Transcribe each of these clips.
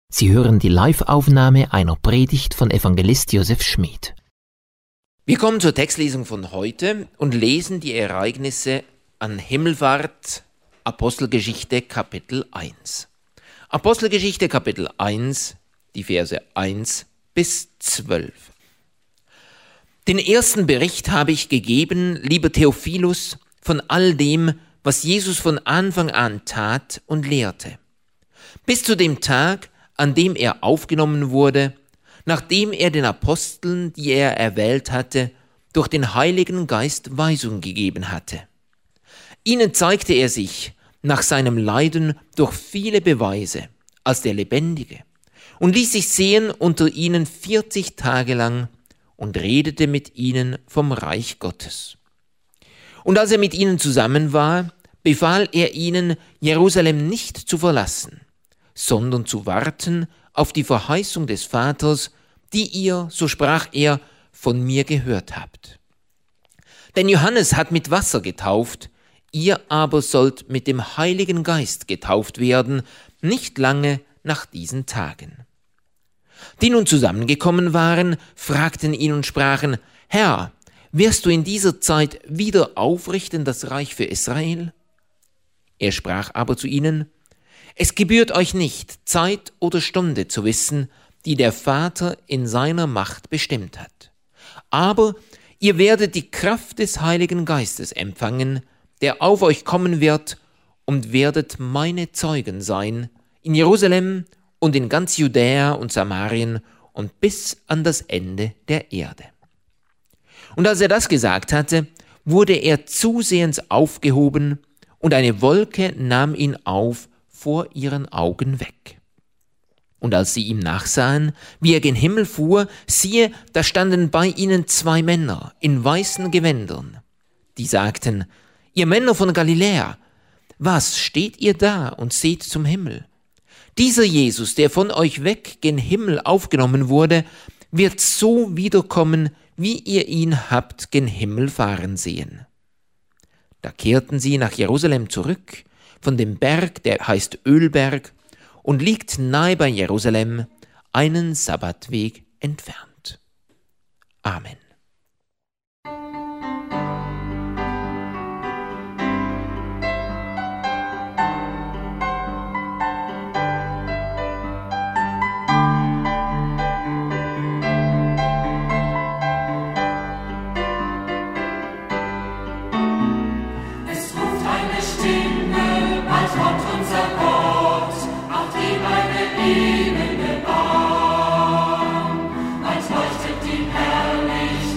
Sie hören die Live-Aufnahme einer Predigt von Evangelist Josef Schmid. Wir kommen zur Textlesung von heute und lesen die Ereignisse an Himmelfahrt, Apostelgeschichte Kapitel 1. Apostelgeschichte Kapitel 1, die Verse 1 bis 12. Den ersten Bericht habe ich gegeben, lieber Theophilus, von all dem, was Jesus von Anfang an tat und lehrte, bis zu dem Tag, an dem er aufgenommen wurde, nachdem er den Aposteln, die er erwählt hatte, durch den Heiligen Geist Weisung gegeben hatte. Ihnen zeigte er sich nach seinem Leiden durch viele Beweise als der Lebendige und ließ sich sehen unter ihnen 40 Tage lang und redete mit ihnen vom Reich Gottes. Und als er mit ihnen zusammen war, befahl er ihnen, Jerusalem nicht zu verlassen, sondern zu warten auf die Verheißung des Vaters, die ihr, so sprach er, von mir gehört habt. Denn Johannes hat mit Wasser getauft, ihr aber sollt mit dem Heiligen Geist getauft werden, nicht lange nach diesen Tagen. Die nun zusammengekommen waren, fragten ihn und sprachen, Herr, wirst du in dieser Zeit wieder aufrichten das Reich für Israel? Er sprach aber zu ihnen, es gebührt euch nicht, Zeit oder Stunde zu wissen, die der Vater in seiner Macht bestimmt hat. Aber ihr werdet die Kraft des Heiligen Geistes empfangen, der auf euch kommen wird, und werdet meine Zeugen sein, in Jerusalem und in ganz Judäa und Samarien und bis an das Ende der Erde. Und als er das gesagt hatte, wurde er zusehends aufgehoben, und eine Wolke nahm ihn auf vor ihren Augen weg. Und als sie ihm nachsahen, wie er gen Himmel fuhr, siehe, da standen bei ihnen 2 Männer in weißen Gewändern. Die sagten, ihr Männer von Galiläa, was steht ihr da und seht zum Himmel? Dieser Jesus, der von euch weg gen Himmel aufgenommen wurde, wird so wiederkommen, wie ihr ihn habt gen Himmel fahren sehen. Da kehrten sie nach Jerusalem zurück, von dem Berg, der heißt Ölberg, und liegt nahe bei Jerusalem, einen Sabbatweg entfernt. Amen. Als leuchtet die Herrlichkeit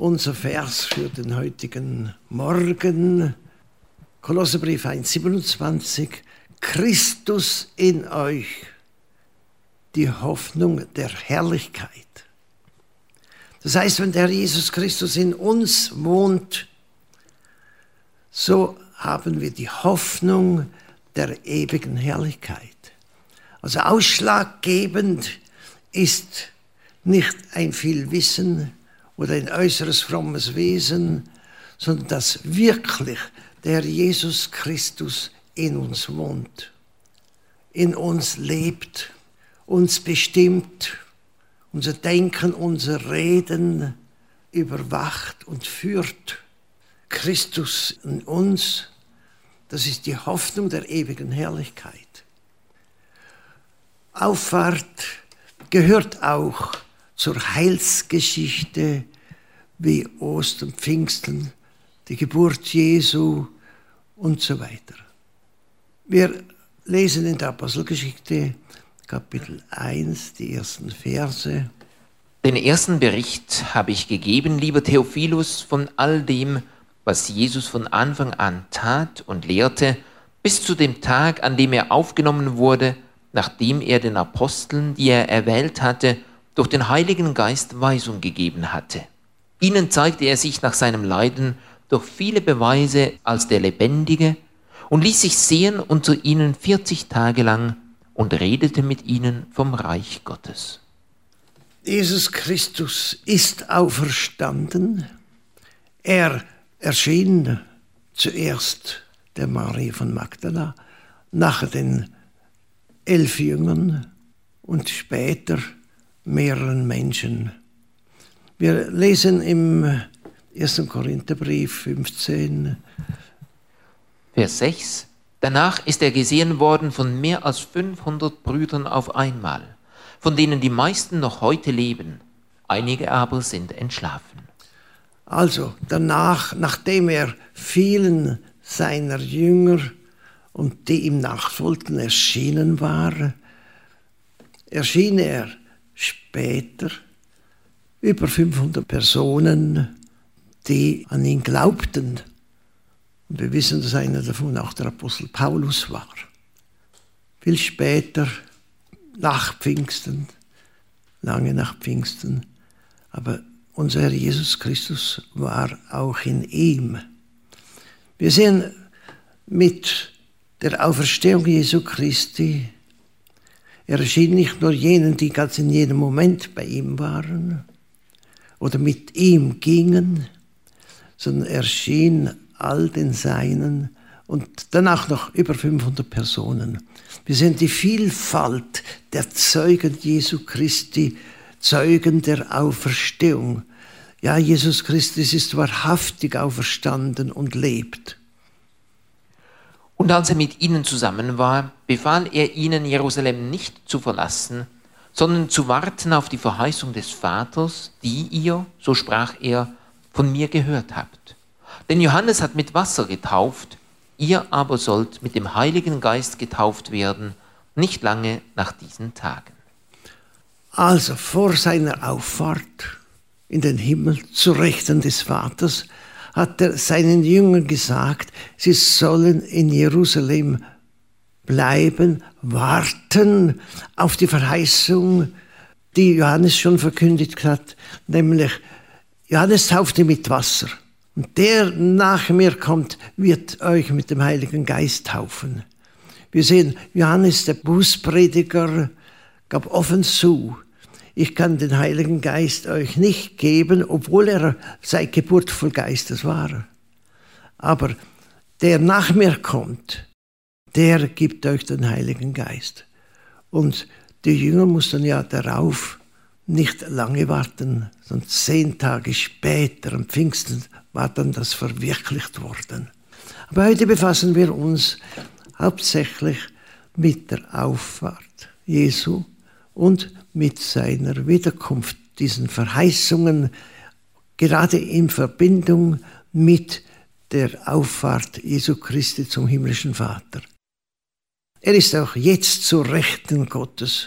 unser Vers für den heutigen Morgen. Kolosserbrief 1,27. Christus in euch, die Hoffnung der Herrlichkeit. Das heißt, wenn der Herr Jesus Christus in uns wohnt, so haben wir die Hoffnung der ewigen Herrlichkeit. Also ausschlaggebend ist nicht ein viel Wissen oder ein äußeres frommes Wesen, sondern dass wirklich der Jesus Christus in uns wohnt, in uns lebt, uns bestimmt, unser Denken, unser Reden überwacht und führt. Christus in uns, das ist die Hoffnung der ewigen Herrlichkeit. Auffahrt gehört auch zur Heilsgeschichte wie Ostern, Pfingsten, die Geburt Jesu und so weiter. Wir lesen in der Apostelgeschichte Kapitel 1, die ersten Verse. Den ersten Bericht habe ich gegeben, lieber Theophilus, von all dem, was Jesus von Anfang an tat und lehrte, bis zu dem Tag, an dem er aufgenommen wurde, nachdem er den Aposteln, die er erwählt hatte, durch den Heiligen Geist Weisung gegeben hatte. Ihnen zeigte er sich nach seinem Leiden durch viele Beweise als der Lebendige und ließ sich sehen unter ihnen 40 Tage lang und redete mit ihnen vom Reich Gottes. Jesus Christus ist auferstanden. Er erschien zuerst der Maria von Magdala, nachher den 11 Jüngern und später mehreren Menschen. Wir lesen im 1. Korintherbrief 15. Vers 6. Danach ist er gesehen worden von mehr als 500 Brüdern auf einmal, von denen die meisten noch heute leben. Einige aber sind entschlafen. Also danach, nachdem er vielen seiner Jünger und die ihm nachfolgten erschienen war, erschien er später über 500 Personen, die an ihn glaubten. Und wir wissen, dass einer davon auch der Apostel Paulus war. Viel später, nach Pfingsten, lange nach Pfingsten, aber unser Herr Jesus Christus war auch in ihm. Wir sehen mit der Auferstehung Jesu Christi, er erschien nicht nur jenen, die ganz in jedem Moment bei ihm waren oder mit ihm gingen, sondern er erschien all den Seinen und danach noch über 500 Personen. Wir sehen die Vielfalt der Zeugen Jesu Christi, Zeugen der Auferstehung. Ja, Jesus Christus ist wahrhaftig auferstanden und lebt. Und als er mit ihnen zusammen war, befahl er ihnen, Jerusalem nicht zu verlassen, sondern zu warten auf die Verheißung des Vaters, die ihr, so sprach er, von mir gehört habt. Denn Johannes hat mit Wasser getauft, ihr aber sollt mit dem Heiligen Geist getauft werden, nicht lange nach diesen Tagen. Also vor seiner Auffahrt in den Himmel zu Rechten des Vaters hat er seinen Jüngern gesagt, sie sollen in Jerusalem bleiben, warten auf die Verheißung, die Johannes schon verkündigt hat, nämlich Johannes taufte mit Wasser. Und der nach mir kommt, wird euch mit dem Heiligen Geist taufen. Wir sehen, Johannes, der Bußprediger, gab offen zu, ich kann den Heiligen Geist euch nicht geben, obwohl er seit Geburt voll Geistes war. Aber der nach mir kommt, der gibt euch den Heiligen Geist. Und die Jünger mussten ja darauf nicht lange warten, sondern 10 Tage später, am Pfingsten, war dann das verwirklicht worden. Aber heute befassen wir uns hauptsächlich mit der Auffahrt Jesu und mit seiner Wiederkunft, diesen Verheißungen, gerade in Verbindung mit der Auffahrt Jesu Christi zum himmlischen Vater. Er ist auch jetzt zu Rechten Gottes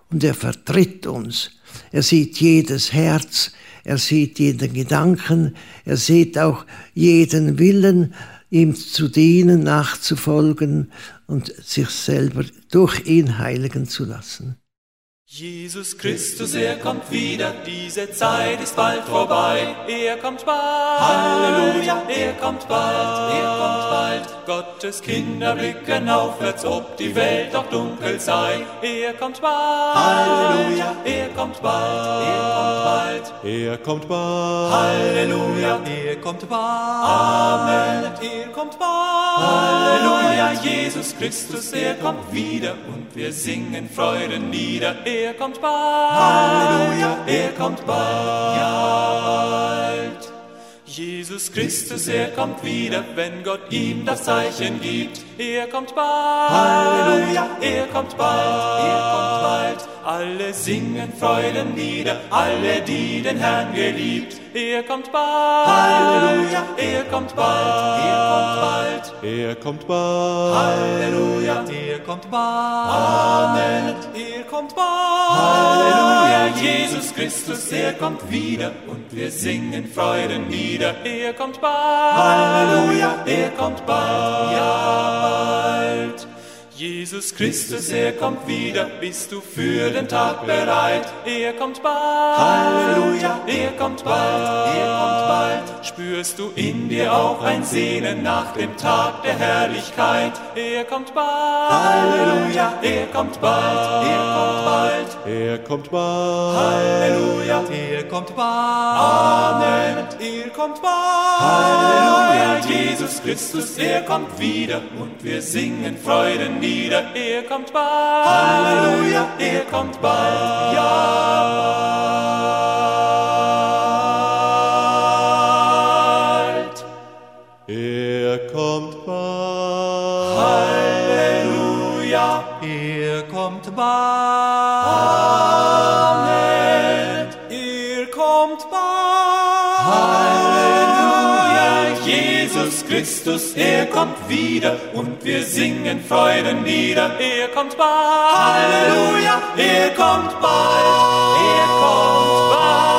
und er vertritt uns. Er sieht jedes Herz, er sieht jeden Gedanken, er sieht auch jeden Willen, ihm zu dienen, nachzufolgen und sich selber durch ihn heiligen zu lassen. Jesus Christus, er kommt wieder, diese Zeit ist bald vorbei, er kommt bald, Halleluja, er kommt bald, Gottes Kinder blicken aufwärts, ob die Welt auch dunkel sei, er kommt bald, Halleluja, er kommt bald, er kommt bald, Halleluja, er kommt bald, Amen, er kommt bald, Halleluja, Jesus Christus, er kommt wieder und wir singen Freudenlieder, er kommt bald, Halleluja, er kommt bald. Jesus Christus, er kommt wieder, wenn Gott ihm das Zeichen gibt. Er kommt bald, Halleluja, er kommt bald. Alle singen Freudenlieder, alle, die den Herrn geliebt. Er kommt bald, Halleluja, er kommt bald. Er kommt bald, Halleluja, er kommt bald. Amen, er kommt bald, Halleluja, Jesus Christus, er kommt wieder und wir singen Freudenlieder. Er kommt bald, Halleluja, er kommt bald, ja bald. Jesus Christus, er kommt wieder, bist du für den Tag bereit? Er kommt bald, Halleluja, er kommt bald. Spürst du in dir auch ein Sehnen nach dem Tag der Herrlichkeit? Er kommt bald, Halleluja, er kommt bald. Er kommt bald, Halleluja, er kommt bald. Amen, er kommt bald, Halleluja, Jesus Christus, er kommt wieder und wir singen Freudenlieder. Er kommt bald, Halleluja, er kommt bald, ja bald. Er kommt bald, Halleluja, er kommt bald, Amen, er kommt bald, Halleluja, Jesus Christus, er kommt wieder und wir singen Freudenlieder. Er kommt bald, Halleluja, er kommt bald, er kommt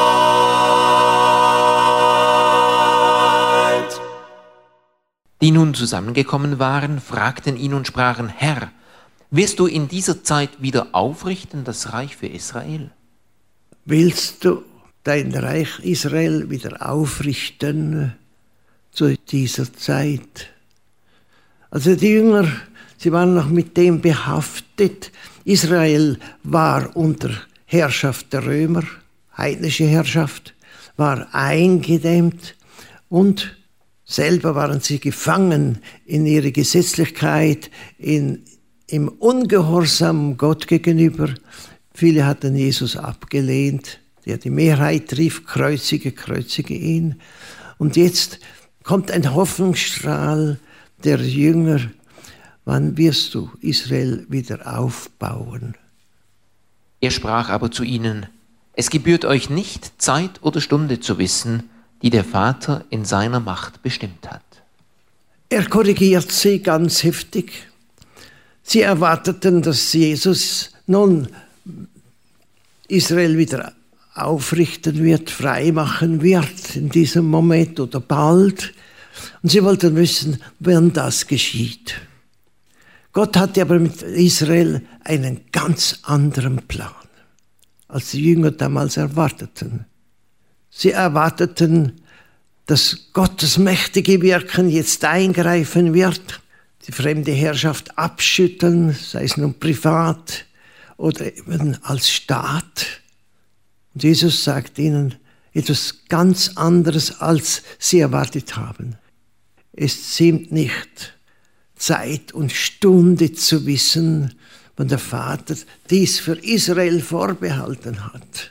bald. Die nun zusammengekommen waren, fragten ihn und sprachen: Herr, wirst du in dieser Zeit wieder aufrichten das Reich für Israel? Willst du dein Reich Israel wieder aufrichten zu dieser Zeit? Also die Jünger, sie waren noch mit dem behaftet. Israel war unter Herrschaft der Römer, heidnische Herrschaft, war eingedämmt und selber waren sie gefangen in ihre Gesetzlichkeit, im Ungehorsam Gott gegenüber. Viele hatten Jesus abgelehnt. Die Mehrheit rief: Kreuzige, kreuzige ihn. Und jetzt kommt ein Hoffnungsstrahl der Jünger: Wann wirst du Israel wieder aufbauen? Er sprach aber zu ihnen: Es gebührt euch nicht, Zeit oder Stunde zu wissen, die der Vater in seiner Macht bestimmt hat. Er korrigiert sie ganz heftig. Sie erwarteten, dass Jesus nun Israel wieder aufrichten wird, freimachen wird in diesem Moment oder bald. Und sie wollten wissen, wann das geschieht. Gott hatte aber mit Israel einen ganz anderen Plan, als die Jünger damals erwarteten. Sie erwarteten, dass Gottes mächtige Wirken jetzt eingreifen wird, die fremde Herrschaft abschütteln, sei es nun privat oder eben als Staat. Und Jesus sagt ihnen etwas ganz anderes, als sie erwartet haben. Es ziemt nicht, Zeit und Stunde zu wissen, wann der Vater dies für Israel vorbehalten hat.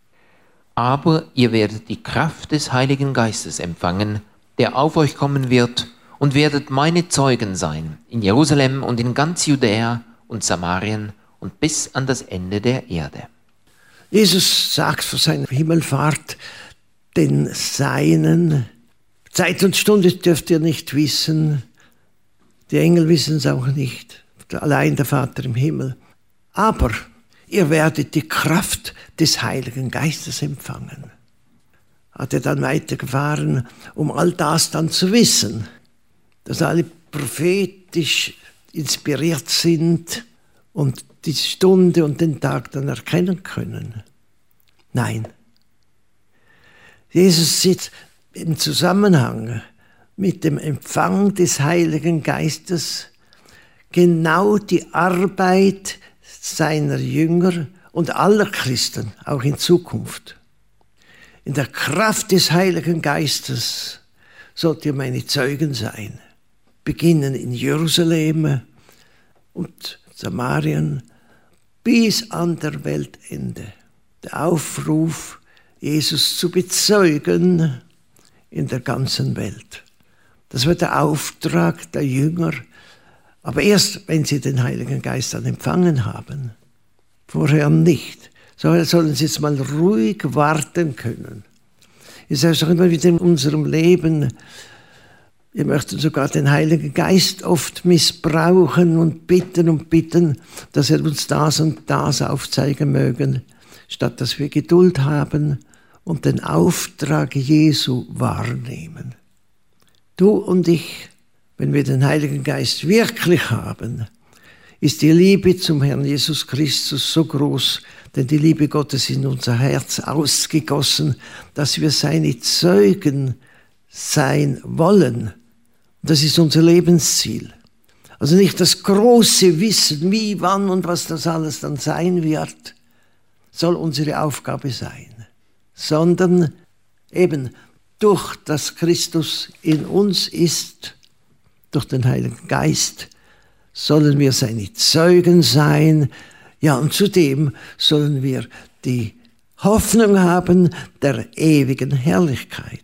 Aber ihr werdet die Kraft des Heiligen Geistes empfangen, der auf euch kommen wird, und werdet meine Zeugen sein in Jerusalem und in ganz Judäa und Samarien und bis an das Ende der Erde. Jesus sagt vor seiner Himmelfahrt den Seinen: Zeit und Stunde dürft ihr nicht wissen, die Engel wissen es auch nicht, allein der Vater im Himmel. Aber ihr werdet die Kraft des Heiligen Geistes empfangen. Hat er dann weitergefahren, um all das dann zu wissen, dass alle prophetisch inspiriert sind und die Stunde und den Tag dann erkennen können. Nein. Jesus sieht im Zusammenhang mit dem Empfang des Heiligen Geistes genau die Arbeit seiner Jünger und aller Christen, auch in Zukunft. In der Kraft des Heiligen Geistes sollt ihr meine Zeugen sein. Beginnen in Jerusalem und Samarien bis an der Weltende. Der Aufruf, Jesus zu bezeugen in der ganzen Welt. Das wird der Auftrag der Jünger, aber erst, wenn sie den Heiligen Geist dann empfangen haben. Vorher nicht. So sollen sie jetzt mal ruhig warten können. Es ist auch immer wieder in unserem Leben, wir möchten sogar den Heiligen Geist oft missbrauchen und bitten, dass er uns das und das aufzeigen möge, statt dass wir Geduld haben und den Auftrag Jesu wahrnehmen. Du und ich, wenn wir den Heiligen Geist wirklich haben, ist die Liebe zum Herrn Jesus Christus so groß, denn die Liebe Gottes in unser Herz ausgegossen, dass wir seine Zeugen sein wollen. Und das ist unser Lebensziel. Also nicht das große Wissen, wie, wann und was das alles dann sein wird, soll unsere Aufgabe sein, sondern eben durch das Christus in uns ist, durch den Heiligen Geist, sollen wir seine Zeugen sein. Ja, und zudem sollen wir die Hoffnung haben der ewigen Herrlichkeit.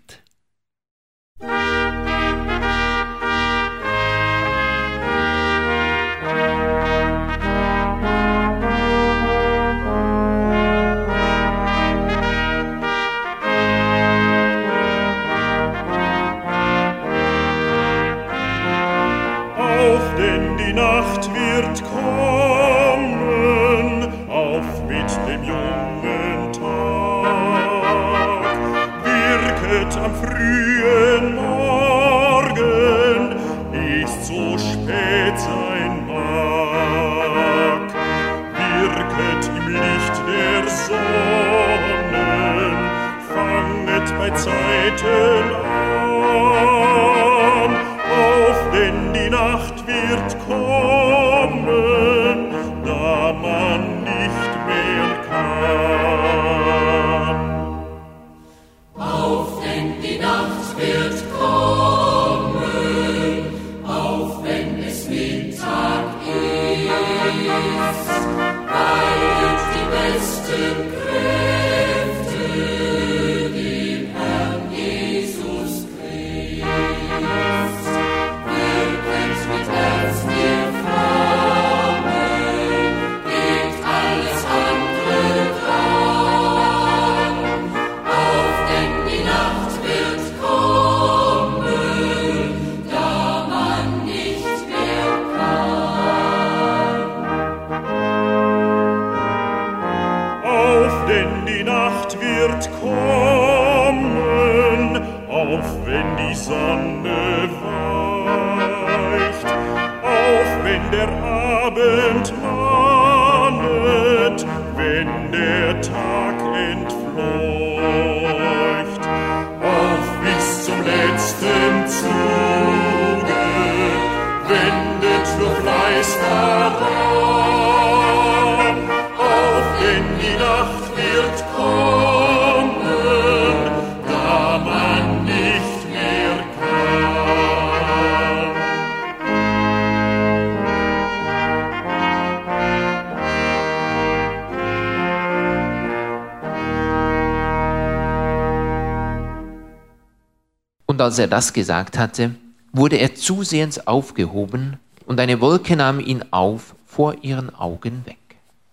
Und als er das gesagt hatte, wurde er zusehends aufgehoben, und eine Wolke nahm ihn auf vor ihren Augen weg.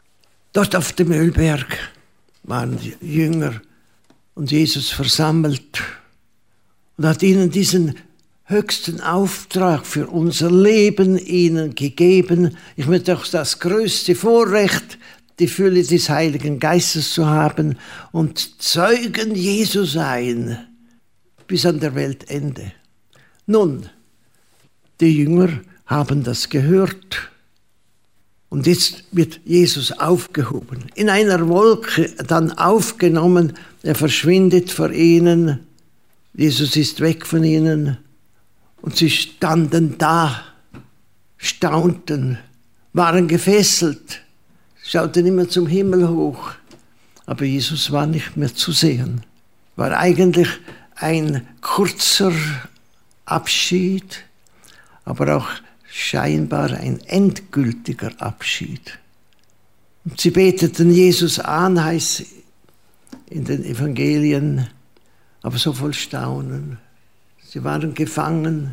Dort auf dem Ölberg waren die Jünger und Jesus versammelt und hat ihnen diesen höchsten Auftrag für unser Leben ihnen gegeben. Ich möchte auch das größte Vorrecht die Fülle des Heiligen Geistes zu haben und Zeugen Jesu sein bis an der Weltende. Nun, die Jünger haben das gehört. Und jetzt wird Jesus aufgehoben, in einer Wolke dann aufgenommen. Er verschwindet vor ihnen. Jesus ist weg von ihnen. Und sie standen da, staunten, waren gefesselt, schauten immer zum Himmel hoch. Aber Jesus war nicht mehr zu sehen. War eigentlich ein kurzer Abschied, aber auch scheinbar ein endgültiger Abschied. Und sie beteten Jesus an, heißt in den Evangelien, aber so voll Staunen. Sie waren gefangen.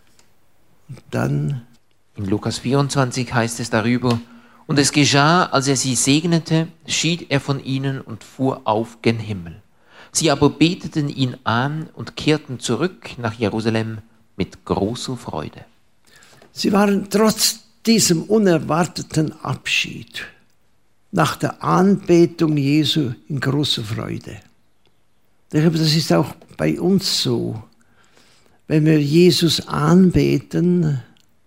Und dann in Lukas 24 heißt es darüber: Und es geschah, als er sie segnete, schied er von ihnen und fuhr auf gen Himmel. Sie aber beteten ihn an und kehrten zurück nach Jerusalem mit großer Freude. Sie waren trotz diesem unerwarteten Abschied nach der Anbetung Jesu in großer Freude. Ich glaube, das ist auch bei uns so. Wenn wir Jesus anbeten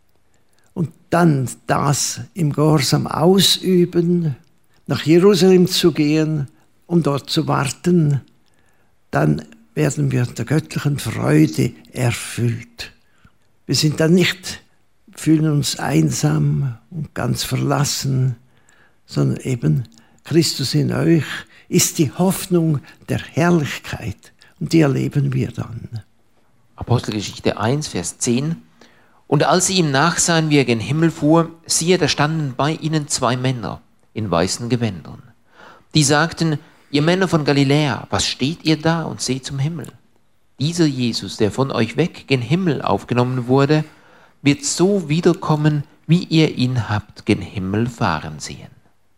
und dann das im Gehorsam ausüben, nach Jerusalem zu gehen, um dort zu warten, dann werden wir der göttlichen Freude erfüllt. Wir sind dann nicht, fühlen uns einsam und ganz verlassen, sondern eben Christus in euch ist die Hoffnung der Herrlichkeit und die erleben wir dann. Apostelgeschichte 1, Vers 10. Und als sie ihm nachsahen, wie er gen Himmel fuhr, siehe, da standen bei ihnen 2 Männer in weißen Gewändern. Die sagten: Ihr Männer von Galiläa, was steht ihr da und seht zum Himmel? Dieser Jesus, der von euch weg gen Himmel aufgenommen wurde, wird so wiederkommen, wie ihr ihn habt gen Himmel fahren sehen.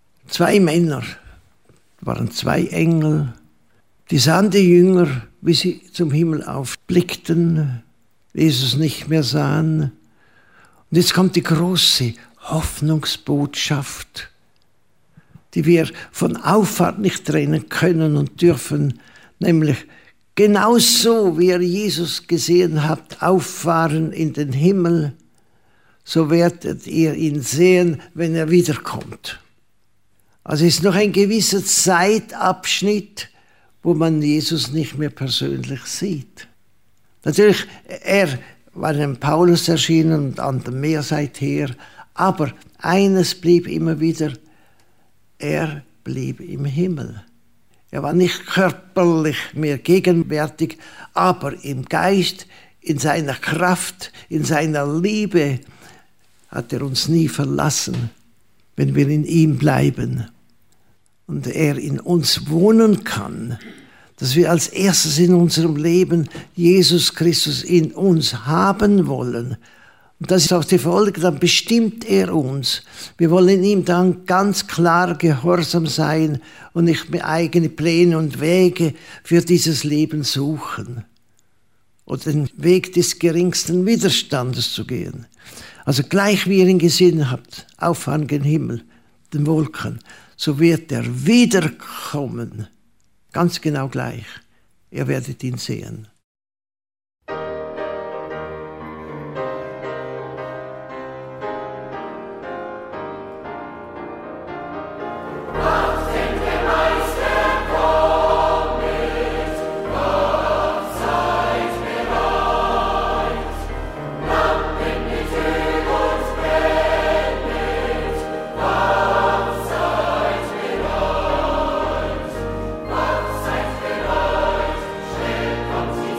2 Männer, waren 2 Engel, die sahen die Jünger, wie sie zum Himmel aufblickten, Jesus nicht mehr sahen. Und jetzt kommt die große Hoffnungsbotschaft, die wir von Auffahrt nicht trennen können und dürfen, nämlich genauso wie ihr Jesus gesehen habt, auffahren in den Himmel, so werdet ihr ihn sehen, wenn er wiederkommt. Also ist noch ein gewisser Zeitabschnitt, wo man Jesus nicht mehr persönlich sieht. Natürlich, er war dem Paulus erschienen und anderen mehr seither, aber eines blieb immer wieder: Er blieb im Himmel. Er war nicht körperlich mehr gegenwärtig, aber im Geist, in seiner Kraft, in seiner Liebe hat er uns nie verlassen, wenn wir in ihm bleiben und er in uns wohnen kann, dass wir als erstes in unserem Leben Jesus Christus in uns haben wollen. Und das ist auch die Folge, dann bestimmt er uns. Wir wollen ihm dann ganz klar gehorsam sein und nicht mehr eigene Pläne und Wege für dieses Leben suchen oder den Weg des geringsten Widerstandes zu gehen. Also gleich wie ihr ihn gesehen habt, auffahren gen Himmel, den Wolken, so wird er wiederkommen. Ganz genau gleich. Ihr werdet ihn sehen. Kommt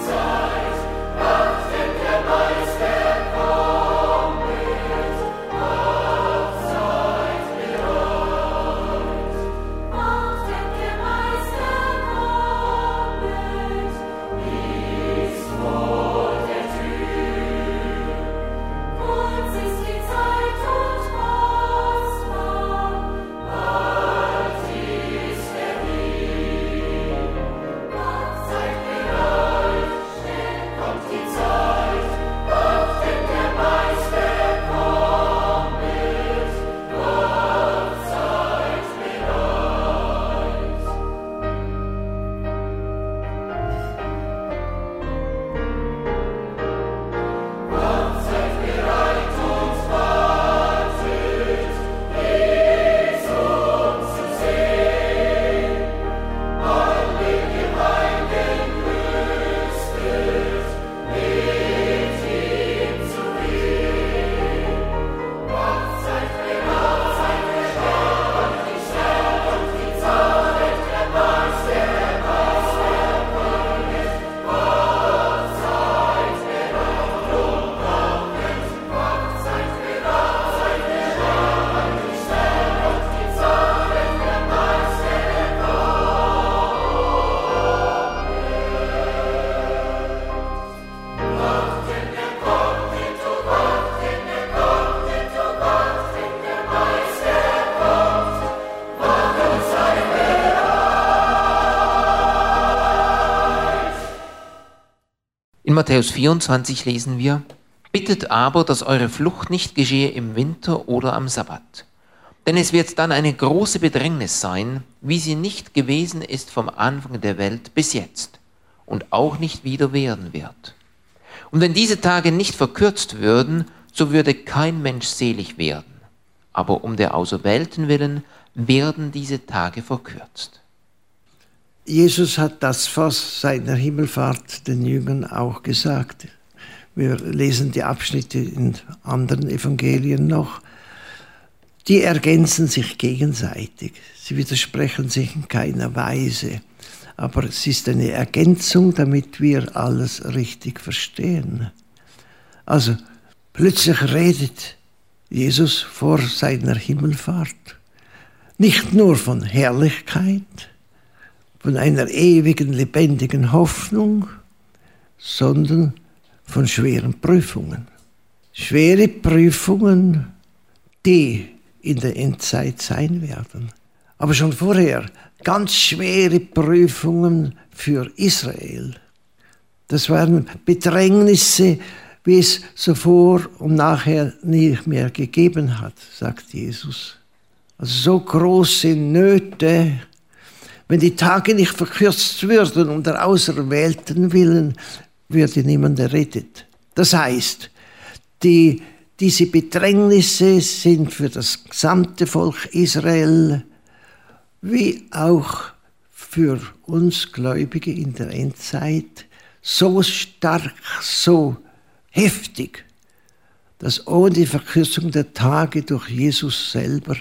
In Matthäus 24 lesen wir: Bittet aber, dass eure Flucht nicht geschehe im Winter oder am Sabbat. Denn es wird dann eine große Bedrängnis sein, wie sie nicht gewesen ist vom Anfang der Welt bis jetzt und auch nicht wieder werden wird. Und wenn diese Tage nicht verkürzt würden, so würde kein Mensch selig werden. Aber um der Auserwählten willen werden diese Tage verkürzt. Jesus hat das vor seiner Himmelfahrt den Jüngern auch gesagt. Wir lesen die Abschnitte in anderen Evangelien noch. Die ergänzen sich gegenseitig. Sie widersprechen sich in keiner Weise. Aber es ist eine Ergänzung, damit wir alles richtig verstehen. Also plötzlich redet Jesus vor seiner Himmelfahrt nicht nur von Herrlichkeit, von einer ewigen, lebendigen Hoffnung, sondern von schweren Prüfungen. Schwere Prüfungen, die in der Endzeit sein werden. Aber schon vorher ganz schwere Prüfungen für Israel. Das waren Bedrängnisse, wie es so vor und nachher nicht mehr gegeben hat, sagt Jesus. Also so große Nöte, wenn die Tage nicht verkürzt würden um der Auserwählten willen, würde niemand errettet. Das heißt, diese Bedrängnisse sind für das gesamte Volk Israel wie auch für uns Gläubige in der Endzeit so stark, so heftig, dass ohne die Verkürzung der Tage durch Jesus selber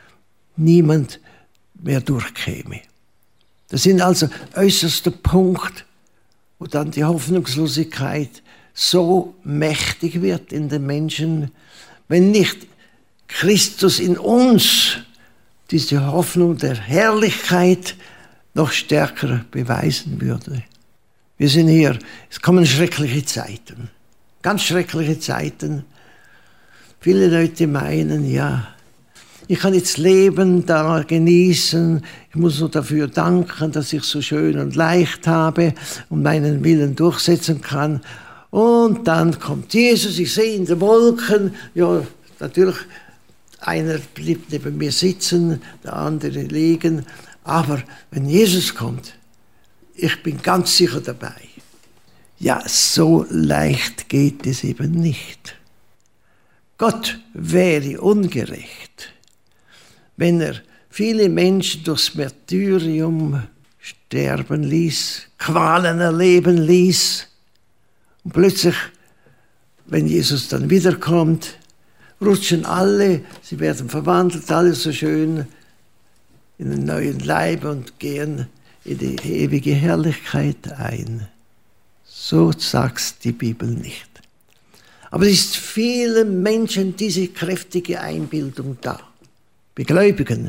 niemand mehr durchkäme. Das sind also äußerster Punkt, wo dann die Hoffnungslosigkeit so mächtig wird in den Menschen, wenn nicht Christus in uns diese Hoffnung der Herrlichkeit noch stärker beweisen würde. Wir sind hier, es kommen schreckliche Zeiten, ganz schreckliche Zeiten. Viele Leute meinen, ja, ich kann jetzt Leben da genießen, ich muss nur dafür danken, dass ich so schön und leicht habe und meinen Willen durchsetzen kann. Und dann kommt Jesus, ich sehe in den Wolken, ja, natürlich, einer blieb neben mir sitzen, der andere liegen, aber wenn Jesus kommt, ich bin ganz sicher dabei. Ja, so leicht geht es eben nicht. Gott wäre ungerecht, wenn er viele Menschen durchs Martyrium sterben ließ, Qualen erleben ließ. Und plötzlich, wenn Jesus dann wiederkommt, rutschen alle, sie werden verwandelt, alle so schön in den neuen Leib und gehen in die ewige Herrlichkeit ein. So sagt die Bibel nicht. Aber es ist vielen Menschen diese kräftige Einbildung da. Begläubigen.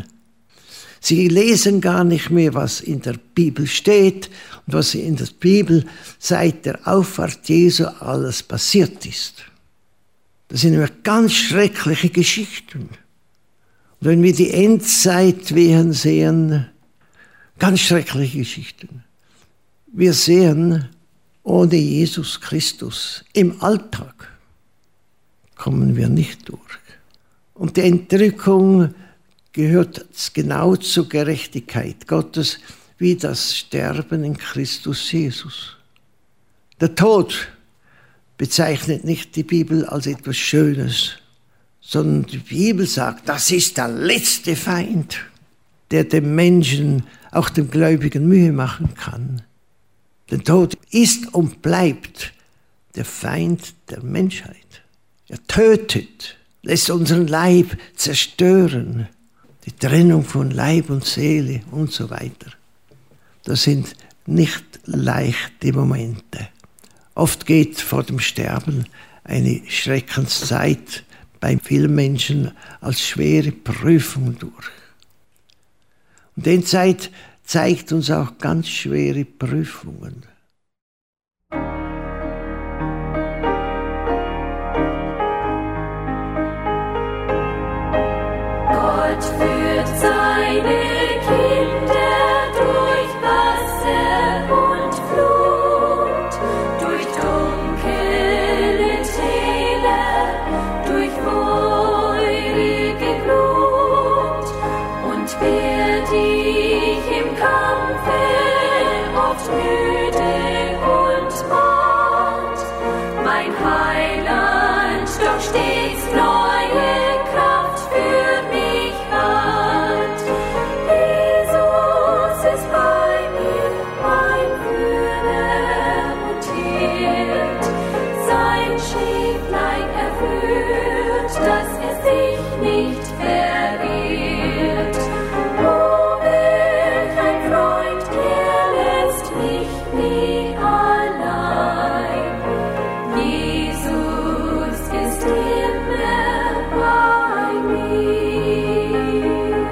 Sie lesen gar nicht mehr, was in der Bibel steht und was in der Bibel seit der Auffahrt Jesu alles passiert ist. Das sind immer ganz schreckliche Geschichten. Und wenn wir die Endzeitwehen sehen, ganz schreckliche Geschichten. Wir sehen, ohne Jesus Christus im Alltag kommen wir nicht durch. Und die Entrückung gehört genau zur Gerechtigkeit Gottes, wie das Sterben in Christus Jesus. Der Tod bezeichnet nicht die Bibel als etwas Schönes, sondern die Bibel sagt, das ist der letzte Feind, der dem Menschen, auch dem Gläubigen, Mühe machen kann. Der Tod ist und bleibt der Feind der Menschheit. Er tötet, lässt unseren Leib zerstören, die Trennung von Leib und Seele und so weiter. Das sind nicht leichte Momente. Oft geht vor dem Sterben eine Schreckenszeit bei vielen Menschen als schwere Prüfung durch. Und die Zeit zeigt uns auch ganz schwere Prüfungen. Gott führt seine Kinder durch Wasser und Flut, durch Dunkel oft müde und matt, mein Heiland doch stets neue Kraft für mich hat. Jesus ist bei mir, mein Führer und Hirt, sein Schäflein erführt, dass es sich nicht verirrt. Oh, welch ein Freund, er lässt mich nie allein. Jesus ist immer bei mir.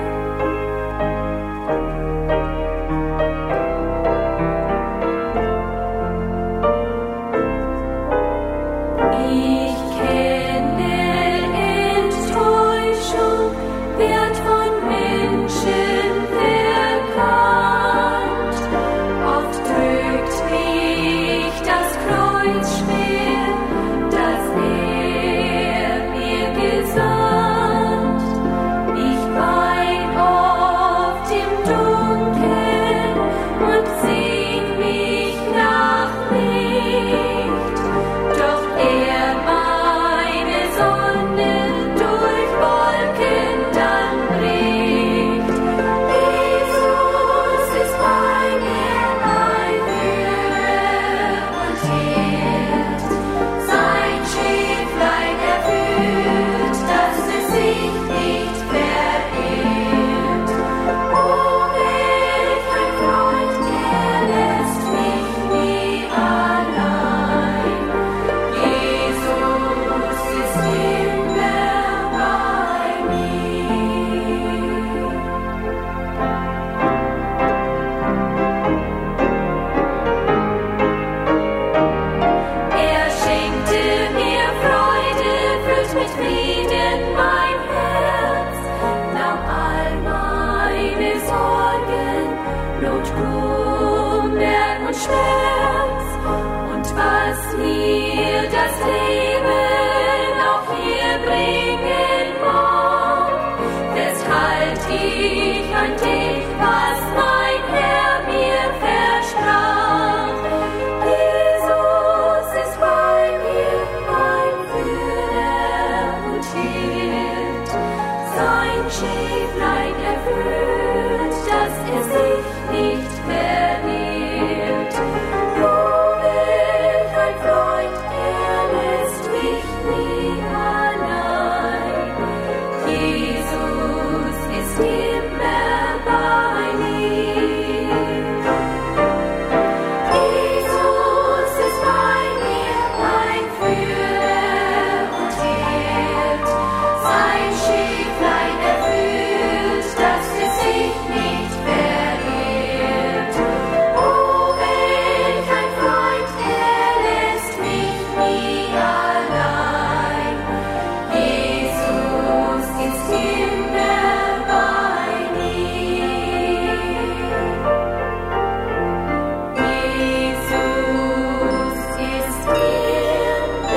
Ich kenne Enttäuschung, werd von Menschen verkannt. Oft drückt mich das Kreuz schwer, das mir gesandt. Ich wein oft im Dunkeln und sehn mich nach Licht. Doch meine Sonne durch Wolken dann bricht. Jesus ist bei mir, mein Führer und Hirt, sein Schäflein erführt, dass es sich nicht verirrt. Oh, welch ein Freund, er lässt mich nie allein. Jesus ist immer bei mir. Er schenkte mir Freude, füllt mit Frieden mein Herz, nahm all meine Sorgen, Not, Kummer und Schmerz. Und was mir das Leben auch hier bringen mag, festhalt ich an dem, was mein Herr mir versprach. Jesus ist bei mir, mein Führer und Hirt, sein Schäflein erführt, dass es sich nicht verirrt. Oh, welch ein Freund, er lässt mich nie allein. Jesus ist immer bei mir. Jesus ist bei mir, mein Führer und Hirt, sein Schäflein erführt, dass es sich nicht verirrt. Oh, welch ein Freund, er lässt mich nie allein. Jesus ist immer bei mir. Jesus ist immer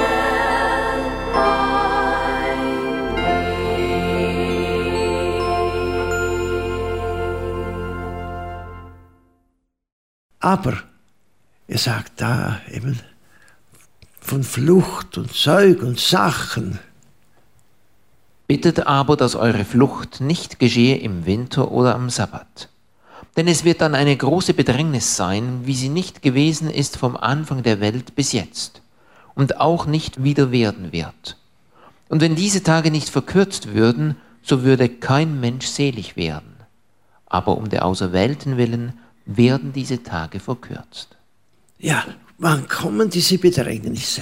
Aber er sagt da eben von Flucht und Zeug und Sachen. Bittet aber, dass eure Flucht nicht geschehe im Winter oder am Sabbat. Denn es wird dann eine große Bedrängnis sein, wie sie nicht gewesen ist vom Anfang der Welt bis jetzt und auch nicht wieder werden wird. Und wenn diese Tage nicht verkürzt würden, so würde kein Mensch selig werden. Aber um der Auserwählten willen werden diese Tage verkürzt. Ja, wann kommen diese Bedrängnisse?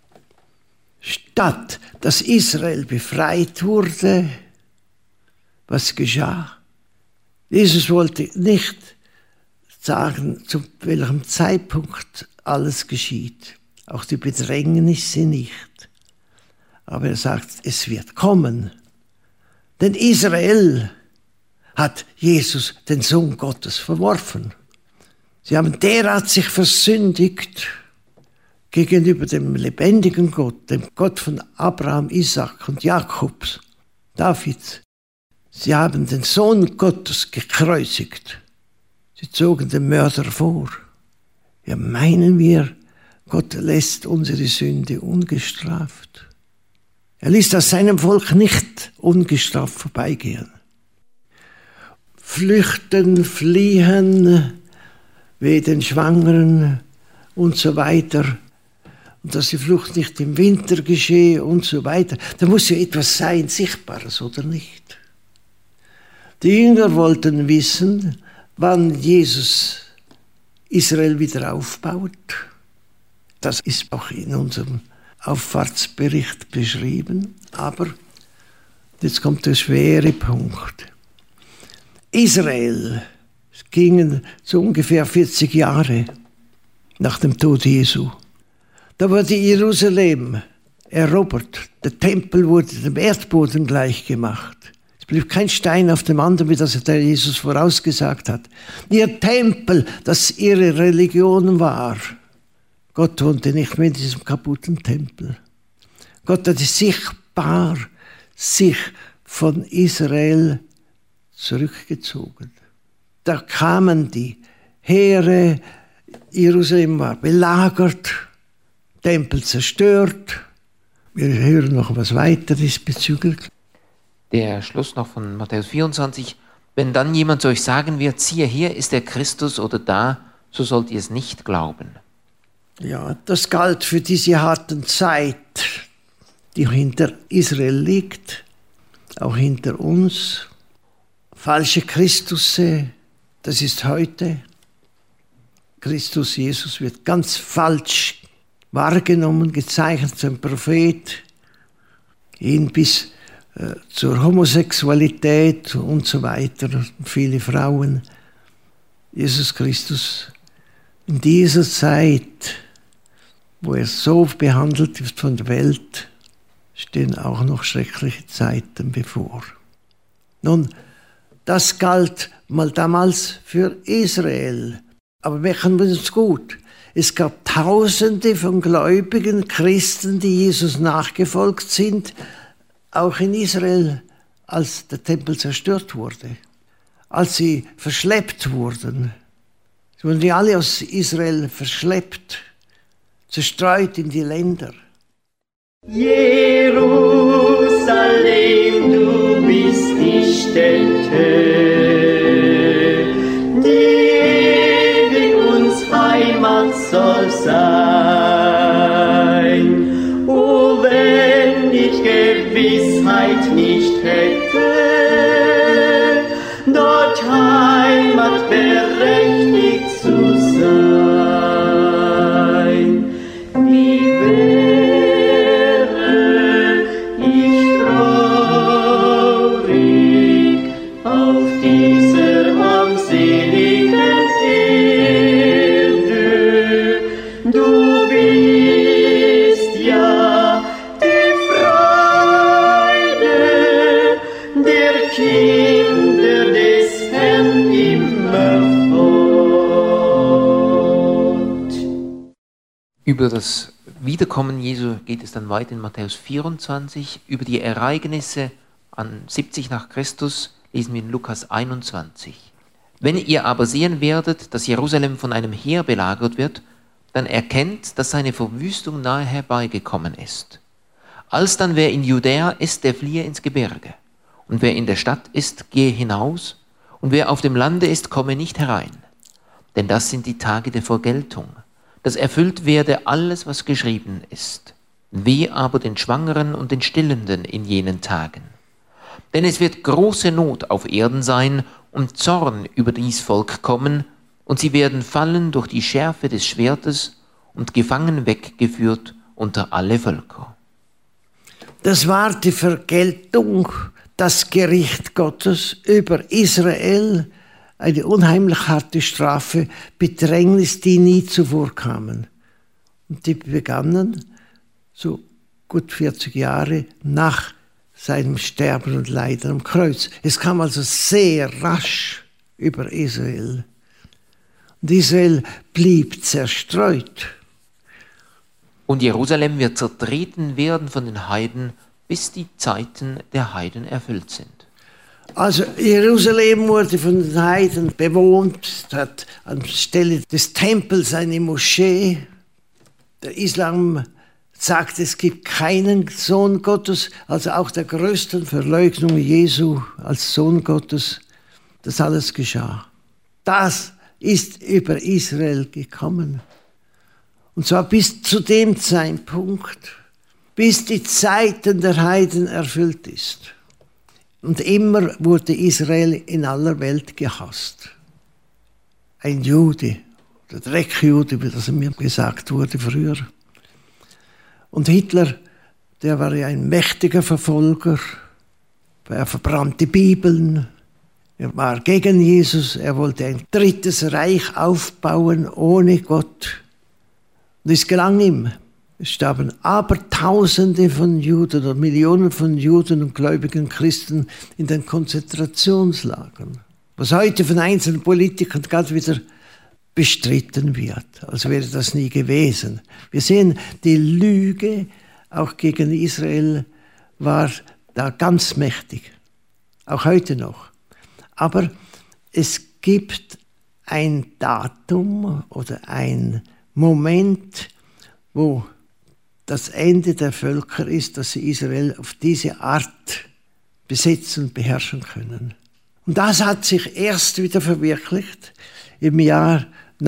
Statt dass Israel befreit wurde, was geschah? Jesus wollte nicht sagen, zu welchem Zeitpunkt alles geschieht. Auch die Bedrängnisse nicht. Aber er sagt, es wird kommen. Denn Israel hat Jesus, den Sohn Gottes, verworfen. Sie haben derart sich versündigt gegenüber dem lebendigen Gott, dem Gott von Abraham, Isaak und Jakobs, David. Sie haben den Sohn Gottes gekreuzigt. Sie zogen den Mörder vor. Ja, meinen wir, Gott lässt unsere Sünde ungestraft? Er ließ das seinem Volk nicht ungestraft vorbeigehen. Flüchten, fliehen, wie den Schwangeren und so weiter. Und dass die Flucht nicht im Winter geschehe und so weiter. Da muss ja etwas sein, Sichtbares, oder nicht? Die Jünger wollten wissen, wann Jesus Israel wieder aufbaut. Das ist auch in unserem Auffahrtsbericht beschrieben. Aber jetzt kommt der schwere Punkt. Israel, es gingen so ungefähr 40 Jahre nach dem Tod Jesu. Da wurde Jerusalem erobert. Der Tempel wurde dem Erdboden gleichgemacht. Es blieb kein Stein auf dem anderen, wie das der Jesus vorausgesagt hat. Ihr Tempel, das ihre Religion war. Gott wohnte nicht mehr in diesem kaputten Tempel. Gott hatte sichtbar sich von Israel zurückgezogen. Da kamen die Heere, Jerusalem war belagert, Tempel zerstört. Wir hören noch was weiter diesbezüglich. Der Schluss noch von Matthäus 24. Wenn dann jemand zu euch sagen wird, siehe, hier ist der Christus oder da, so sollt ihr es nicht glauben. Ja, das galt für diese harten Zeit, die hinter Israel liegt, auch hinter uns. Falsche Christusse, das ist heute. Christus Jesus wird ganz falsch wahrgenommen, gezeichnet als ein Prophet, hin bis zur Homosexualität und so weiter, viele Frauen. Jesus Christus in dieser Zeit, wo er so behandelt wird von der Welt, stehen auch noch schreckliche Zeiten bevor. Nun, das galt mal damals für Israel. Aber merken wir uns gut. Es gab Tausende von gläubigen Christen, die Jesus nachgefolgt sind, auch in Israel, als der Tempel zerstört wurde, als sie verschleppt wurden. Sie wurden die alle aus Israel verschleppt, zerstreut in die Länder. Jerusalem, du bist die Stätte, die ewig uns Heimat soll sein. Oh, wenn ich Gewissheit nicht hätte, dort Heimat berechtigt zu sein. Wie wäre ich traurig auf dieser armseligen Erde. Du bist ja die Freude der Kinder des Herrn immerfort. Über das Wiederkommen Jesu geht es dann weiter in Matthäus 24. Über die Ereignisse an 70 nach Christus lesen wir in Lukas 21. Wenn ihr aber sehen werdet, dass Jerusalem von einem Heer belagert wird, dann erkennt, dass seine Verwüstung nahe herbeigekommen ist. Alsdann, wer in Judäa ist, der fliehe ins Gebirge. Und wer in der Stadt ist, gehe hinaus. Und wer auf dem Lande ist, komme nicht herein. Denn das sind die Tage der Vergeltung, dass erfüllt werde alles, was geschrieben ist. Weh aber den Schwangeren und den Stillenden in jenen Tagen. Denn es wird große Not auf Erden sein und Zorn über dies Volk kommen, und sie werden fallen durch die Schärfe des Schwertes und gefangen weggeführt unter alle Völker. Das war die Vergeltung, das Gericht Gottes über Israel, eine unheimlich harte Strafe, Bedrängnis, die nie zuvor kamen. Und die begannen so gut 40 Jahre nach seinem Sterben und Leiden am Kreuz. Es kam also sehr rasch über Israel. Und Israel blieb zerstreut. Und Jerusalem wird zertreten werden von den Heiden, bis die Zeiten der Heiden erfüllt sind. Also Jerusalem wurde von den Heiden bewohnt, hat anstelle des Tempels eine Moschee. Der Islam sagt, es gibt keinen Sohn Gottes, also auch der größten Verleugnung Jesu als Sohn Gottes. Das alles geschah. Das ist über Israel gekommen. Und zwar bis zu dem Zeitpunkt, bis die Zeiten der Heiden erfüllt ist. Und immer wurde Israel in aller Welt gehasst. Ein Jude, der Dreckjude, wie das mir gesagt wurde früher. Und Hitler, der war ja ein mächtiger Verfolger. Er verbrannte Bibeln. Er war gegen Jesus. Er wollte ein drittes Reich aufbauen ohne Gott. Und es gelang ihm. Es starben Abertausende von Juden oder Millionen von Juden und gläubigen Christen in den Konzentrationslagern. Was heute von einzelnen Politikern gerade wieder bestritten wird, als wäre das nie gewesen. Wir sehen, die Lüge auch gegen Israel war da ganz mächtig, auch heute noch. Aber es gibt ein Datum oder ein Moment, wo das Ende der Völker ist, dass sie Israel auf diese Art besetzen und beherrschen können. Und das hat sich erst wieder verwirklicht im Jahr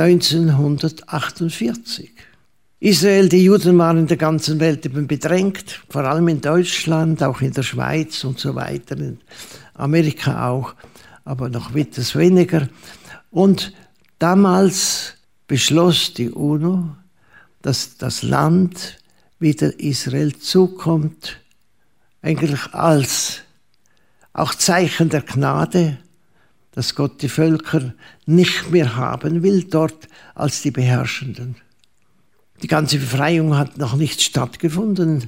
1948. Israel, die Juden waren in der ganzen Welt eben bedrängt, vor allem in Deutschland, auch in der Schweiz und so weiter, in Amerika auch, aber noch etwas weniger. Und damals beschloss die UNO, dass das Land wieder Israel zukommt, eigentlich als auch Zeichen der Gnade, dass Gott die Völker nicht mehr haben will, dort als die Beherrschenden. Die ganze Befreiung hat noch nicht stattgefunden.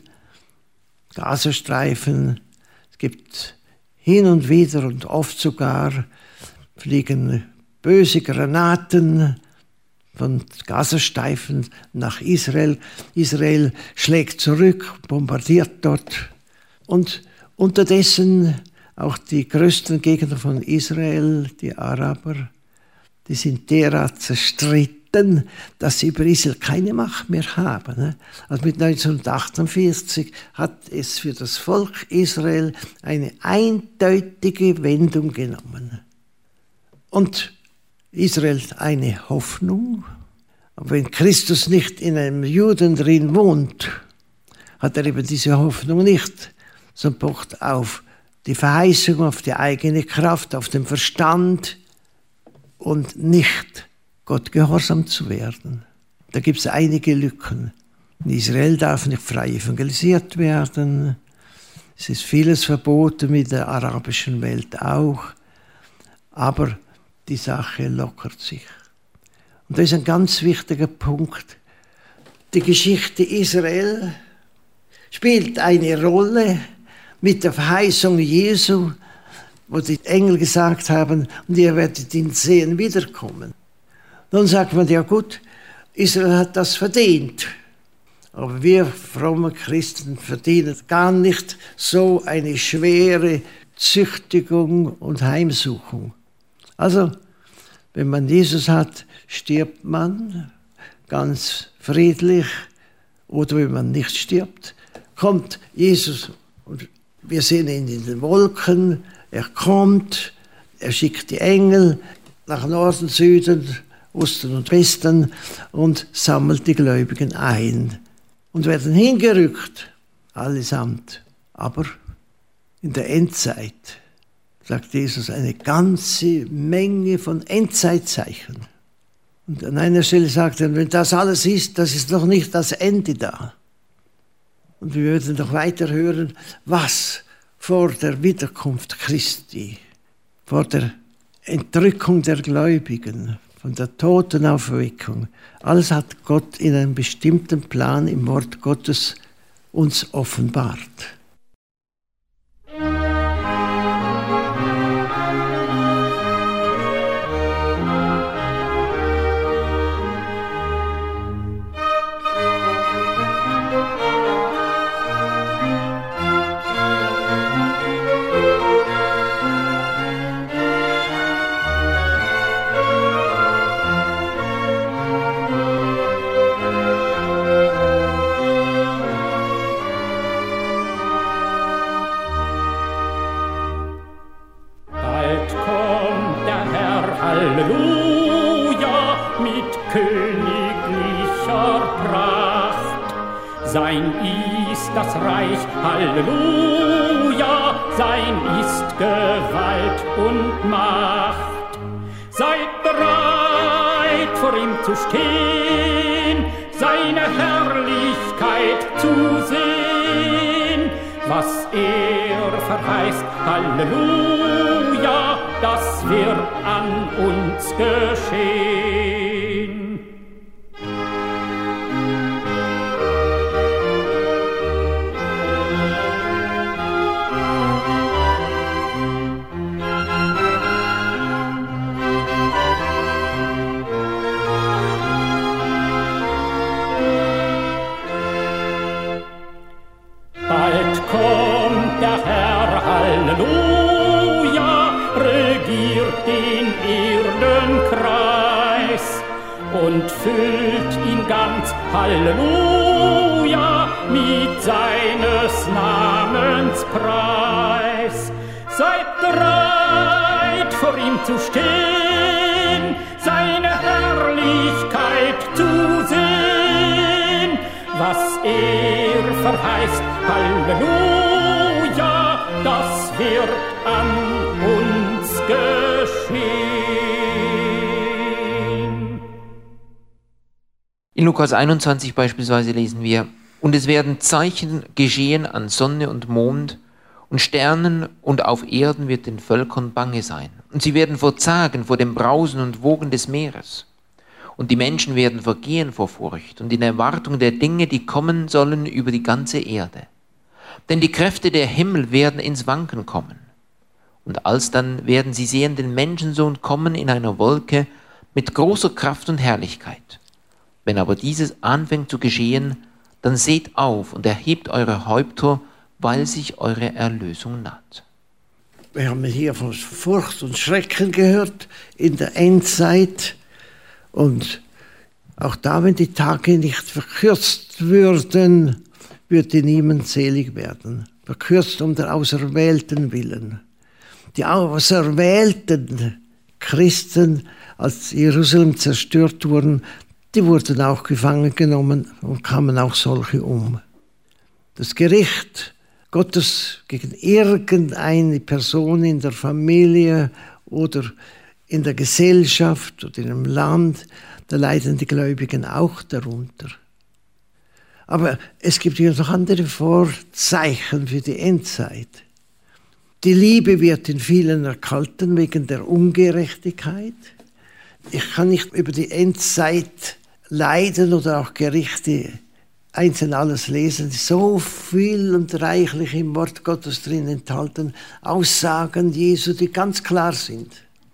Gazastreifen, es gibt hin und wieder und oft sogar fliegen böse Granaten von Gazastreifen nach Israel. Israel schlägt zurück, bombardiert dort. Und unterdessen auch die größten Gegner von Israel, die Araber, die sind derart zerstritten, dass sie über Israel keine Macht mehr haben. Also mit 1948 hat es für das Volk Israel eine eindeutige Wendung genommen. Und Israel eine Hoffnung. Aber wenn Christus nicht in einem Juden drin wohnt, hat er eben diese Hoffnung nicht, sondern pocht auf die Verheißung, auf die eigene Kraft, auf den Verstand und nicht Gott gehorsam zu werden. Da gibt es einige Lücken. In Israel darf nicht frei evangelisiert werden. Es ist vieles verboten, mit der arabischen Welt auch. Aber die Sache lockert sich. Und das ist ein ganz wichtiger Punkt. Die Geschichte Israel spielt eine Rolle mit der Verheißung Jesu, wo die Engel gesagt haben, und ihr werdet ihn sehen wiederkommen. Dann sagt man, ja gut, Israel hat das verdient. Aber wir fromme Christen verdienen gar nicht so eine schwere Züchtigung und Heimsuchung. Also, wenn man Jesus hat, stirbt man ganz friedlich. Oder wenn man nicht stirbt, kommt Jesus und wir sehen ihn in den Wolken. Er kommt, er schickt die Engel nach Norden, Süden, Osten und Westen und sammelt die Gläubigen ein und werden hingerückt, allesamt. Aber in der Endzeit sagt Jesus eine ganze Menge von Endzeitzeichen. Und an einer Stelle sagt er, wenn das alles ist, das ist noch nicht das Ende da. Und wir würden noch weiter hören, was vor der Wiederkunft Christi, vor der Entrückung der Gläubigen, von der Totenauferweckung, alles hat Gott in einem bestimmten Plan im Wort Gottes uns offenbart. Halleluja, mit königlicher Pracht. Sein ist das Reich, Halleluja, sein ist Gewalt und Macht. Seid bereit, vor ihm zu stehen, seine Herrlichkeit zu sehen. Was er verheißt, Halleluja, das wird an uns geschehen. Bald kommt der Herr, Halleluja, regiert den Erdenkreis und füllt ihn ganz, Halleluja, mit seines Namens Preis. Seid bereit, vor ihm zu stehen, seine Herrlichkeit zu sehen. Was er verheißt, Halleluja, das wird an uns geschehen. In Lukas 21 beispielsweise lesen wir: Und es werden Zeichen geschehen an Sonne und Mond und Sternen, und auf Erden wird den Völkern bange sein. Und sie werden verzagen vor dem Brausen und Wogen des Meeres. Und die Menschen werden vergehen vor Furcht und in Erwartung der Dinge, die kommen sollen über die ganze Erde. Denn die Kräfte der Himmel werden ins Wanken kommen. Und alsdann werden sie sehen den Menschensohn kommen in einer Wolke mit großer Kraft und Herrlichkeit. Wenn aber dieses anfängt zu geschehen, dann seht auf und erhebt eure Häupter, weil sich eure Erlösung naht. Wir haben hier von Furcht und Schrecken gehört in der Endzeit. Und auch da, wenn die Tage nicht verkürzt würden, würde niemand selig werden. Verkürzt um der Auserwählten willen. Die auserwählten Christen, als Jerusalem zerstört wurden, die wurden auch gefangen genommen und kamen auch solche um. Das Gericht Gottes gegen irgendeine Person in der Familie oder in der Gesellschaft oder in einem Land, da leiden die Gläubigen auch darunter. Aber es gibt ja noch andere Vorzeichen für die Endzeit. Die Liebe wird in vielen erkalten wegen der Ungerechtigkeit. Ich kann nicht über die Endzeit leiden oder auch Gerichte einzeln alles lesen. So viel und reichlich im Wort Gottes drin enthalten. Aussagen Jesu, die ganz klar sind.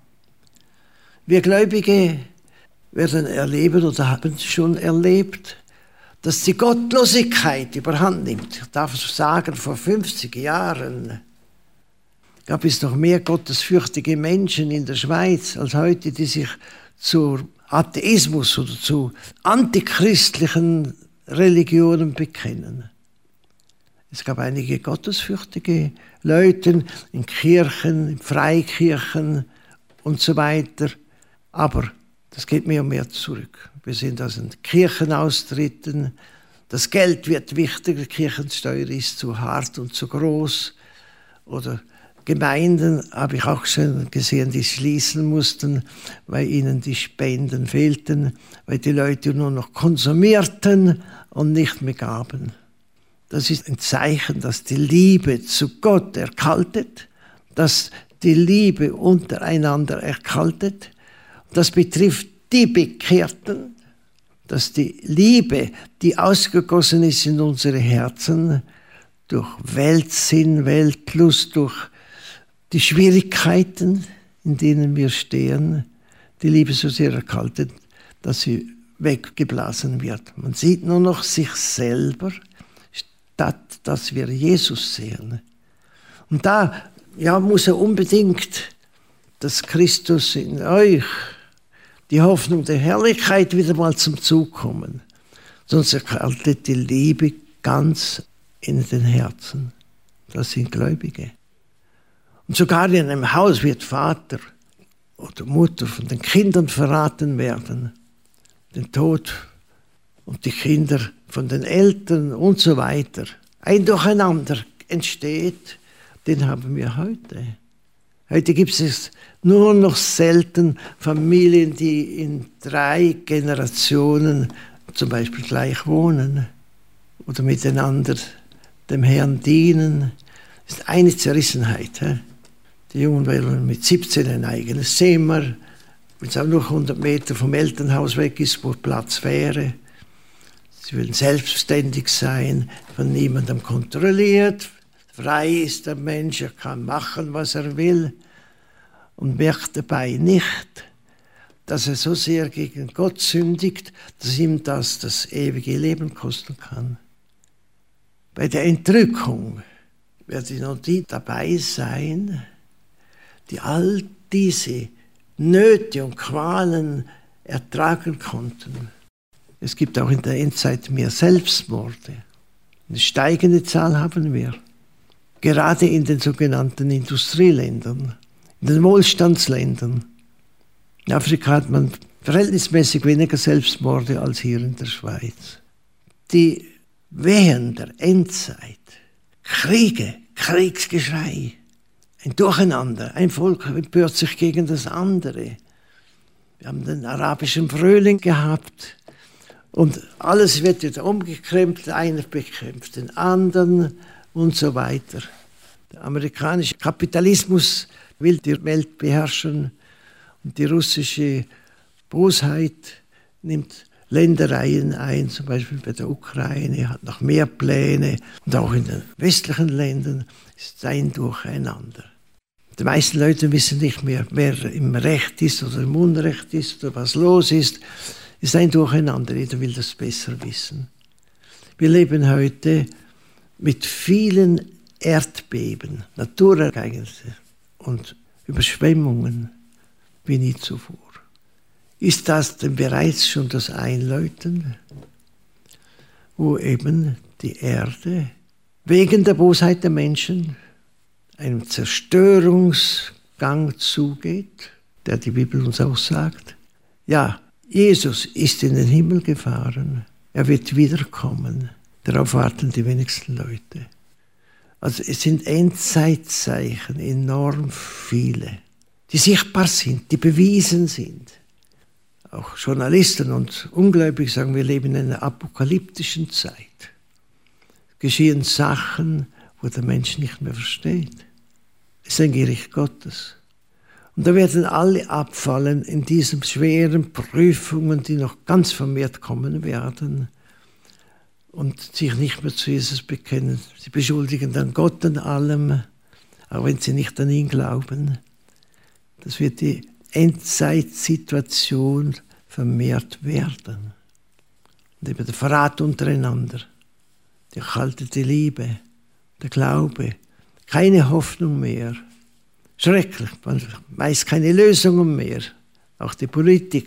Wir Gläubige werden erleben oder haben es schon erlebt, dass die Gottlosigkeit überhand nimmt. Ich darf sagen, vor 50 Jahren gab es noch mehr gottesfürchtige Menschen in der Schweiz als heute, die sich zu Atheismus oder zu antichristlichen Religionen bekennen. Es gab einige gottesfürchtige Leute in Kirchen, in Freikirchen und so weiter. Aber das geht mehr und mehr zurück. Wir sind aus den Kirchenaustritten. Das Geld wird wichtiger, die Kirchensteuer ist zu hart und zu groß. Oder Gemeinden habe ich auch schon gesehen, die schließen mussten, weil ihnen die Spenden fehlten, weil die Leute nur noch konsumierten und nicht mehr gaben. Das ist ein Zeichen, dass die Liebe zu Gott erkaltet, dass die Liebe untereinander erkaltet. Das betrifft die Bekehrten, dass die Liebe, die ausgegossen ist in unsere Herzen, durch Weltsinn, Weltlust, durch die Schwierigkeiten, in denen wir stehen, die Liebe so sehr erkaltet, dass sie weggeblasen wird. Man sieht nur noch sich selber, statt dass wir Jesus sehen. Und da muss er unbedingt, dass Christus in euch die Hoffnung der Herrlichkeit wieder mal zum Zug kommen. Sonst erkaltet die Liebe ganz in den Herzen. Das sind Gläubige. Und sogar in einem Haus wird Vater oder Mutter von den Kindern verraten werden, den Tod und die Kinder von den Eltern und so weiter. Ein Durcheinander entsteht, den haben wir heute. Heute gibt es nur noch selten Familien, die in 3 Generationen zum Beispiel gleich wohnen oder miteinander dem Herrn dienen. Das ist eine Zerrissenheit. Die Jungen wollen mit 17 ein eigenes Zimmer, wenn es auch nur 100 Meter vom Elternhaus weg ist, wo Platz wäre. Sie wollen selbstständig sein, von niemandem kontrolliert. Frei ist der Mensch, er kann machen, was er will und merkt dabei nicht, dass er so sehr gegen Gott sündigt, dass ihm das ewige Leben kosten kann. Bei der Entrückung werden noch die dabei sein, die all diese Nöte und Qualen ertragen konnten. Es gibt auch in der Endzeit mehr Selbstmorde. Eine steigende Zahl haben wir. Gerade in den sogenannten Industrieländern, in den Wohlstandsländern. In Afrika hat man verhältnismäßig weniger Selbstmorde als hier in der Schweiz. Die Wehen der Endzeit, Kriege, Kriegsgeschrei, ein Durcheinander, ein Volk empört sich gegen das andere. Wir haben den arabischen Frühling gehabt und alles wird wieder umgekrempelt, einer bekämpft den anderen und so weiter. Der amerikanische Kapitalismus will die Welt beherrschen und die russische Bosheit nimmt Ländereien ein, zum Beispiel bei der Ukraine, hat noch mehr Pläne und auch in den westlichen Ländern ist ein Durcheinander. Die meisten Leute wissen nicht mehr, wer im Recht ist oder im Unrecht ist oder was los ist. Es ist ein Durcheinander, jeder will das besser wissen. Wir leben heute mit vielen Erdbeben, Naturereignisse und Überschwemmungen wie nie zuvor. Ist das denn bereits schon das Einläuten, wo eben die Erde wegen der Bosheit der Menschen einem Zerstörungsgang zugeht, der die Bibel uns auch sagt? Ja, Jesus ist in den Himmel gefahren, er wird wiederkommen. Darauf warten die wenigsten Leute. Also es sind Endzeitzeichen enorm viele, die sichtbar sind, die bewiesen sind. Auch Journalisten und Ungläubige sagen, wir leben in einer apokalyptischen Zeit. Es geschehen Sachen, wo der Mensch nicht mehr versteht. Es ist ein Gericht Gottes. Und da werden alle abfallen in diesen schweren Prüfungen, die noch ganz vermehrt kommen werden und sich nicht mehr zu Jesus bekennen. Sie beschuldigen dann Gott an allem, auch wenn sie nicht an ihn glauben. Das wird die Endzeitsituation vermehrt werden. Und eben der Verrat untereinander, die erkaltete Liebe, der Glaube, keine Hoffnung mehr. Schrecklich, man weiß keine Lösungen mehr. Auch die Politik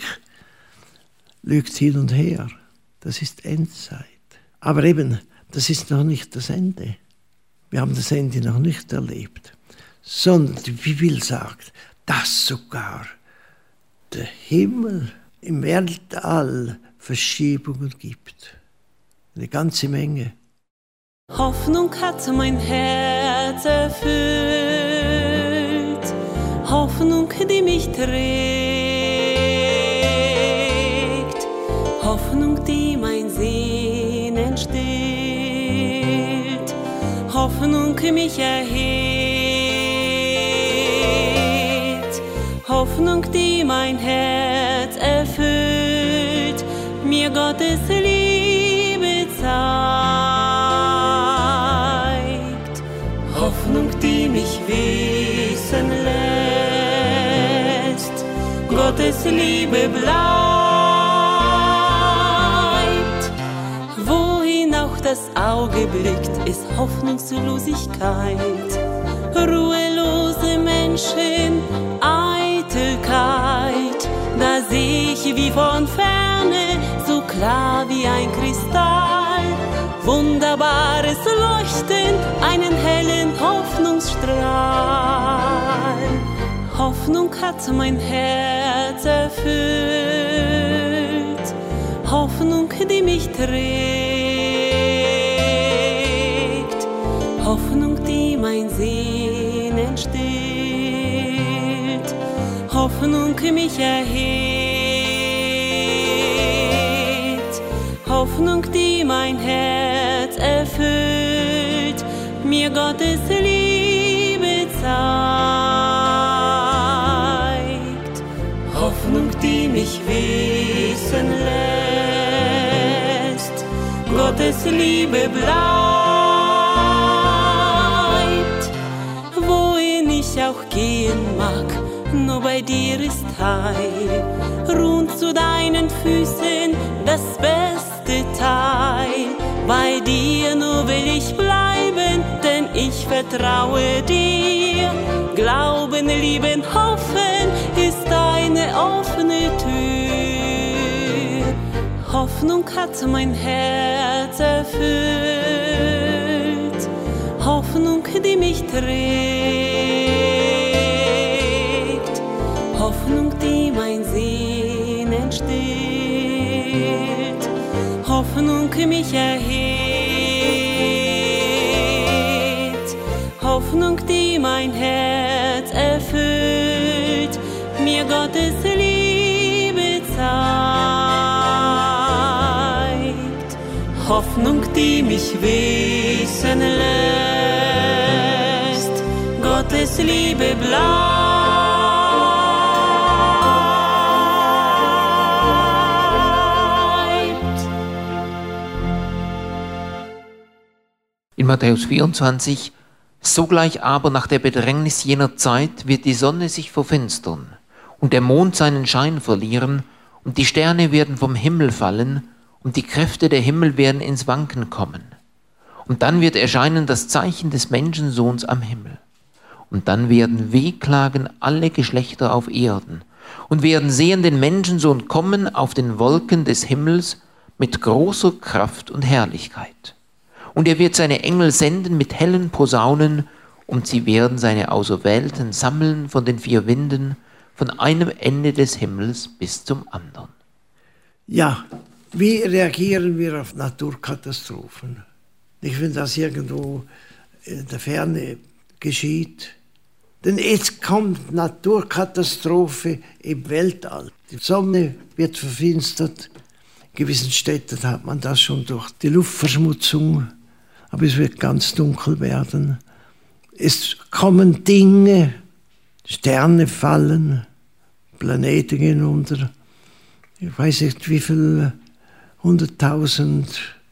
lügt hin und her. Das ist Endzeit. Aber eben, das ist noch nicht das Ende. Wir haben das Ende noch nicht erlebt. Sondern die Bibel sagt, dass sogar der Himmel im Weltall Verschiebungen gibt. Eine ganze Menge. Hoffnung hat mein Herz erfüllt, Hoffnung, die mich trägt, Hoffnung, die mein Sehnen stillt, Hoffnung, mich erhebt, Hoffnung, die mein Herz erfüllt, mir Gottes Liebe zeigt. Hoffnung, die mich wissen lässt, Gottes Liebe bleibt. Wohin auch das Auge blickt, ist Hoffnungslosigkeit. Ruhelose Menschen, Eitelkeit, da seh ich wie von Ferne, so klar wie ein Kristall, wunderbares Leuchten, einen hellen Hoffnungsstrahl. Hoffnung hat mein Herz erfüllt, Hoffnung, die mich trägt, Hoffnung, die mein Sehnen stillt, Hoffnung, mich erhebt, Hoffnung, die mein Herz erfüllt, mir Gottes Liebe zeigt, Hoffnung, die mich wissen lässt, Gottes Liebe bleibt, wohin ich auch gehen mag, nur bei dir ist Heil, ruhen zu deinen Füßen das beste Teil, bei dir nur will ich bleiben, denn ich vertraue dir, Glauben, Lieben, Hoffen ist eine offene Tür, Hoffnung hat mein Herz erfüllt, Hoffnung, die mich trägt, Hoffnung, die mein Sehnen stillt, Hoffnung, mich erhebt, Hoffnung, die mein Herz erfüllt, mir Gottes Liebe zeigt, Hoffnung, die mich wissen lässt, Gottes Liebe bleibt. In Matthäus 24: Sogleich aber nach der Bedrängnis jener Zeit wird die Sonne sich verfinstern und der Mond seinen Schein verlieren und die Sterne werden vom Himmel fallen und die Kräfte der Himmel werden ins Wanken kommen. Und dann wird erscheinen das Zeichen des Menschensohns am Himmel. Und dann werden wehklagen alle Geschlechter auf Erden und werden sehen den Menschensohn kommen auf den Wolken des Himmels mit großer Kraft und Herrlichkeit. Und er wird seine Engel senden mit hellen Posaunen, und sie werden seine Auserwählten sammeln von den 4 Winden, von einem Ende des Himmels bis zum anderen. Ja, wie reagieren wir auf Naturkatastrophen? Nicht, wenn das irgendwo in der Ferne geschieht. Denn jetzt kommt Naturkatastrophe im Weltall. Die Sonne wird verfinstert. In gewissen Städten hat man das schon durch die Luftverschmutzung. Aber es wird ganz dunkel werden. Es kommen Dinge, Sterne fallen, Planeten gehen unter. Ich weiß nicht, wie viele 100.000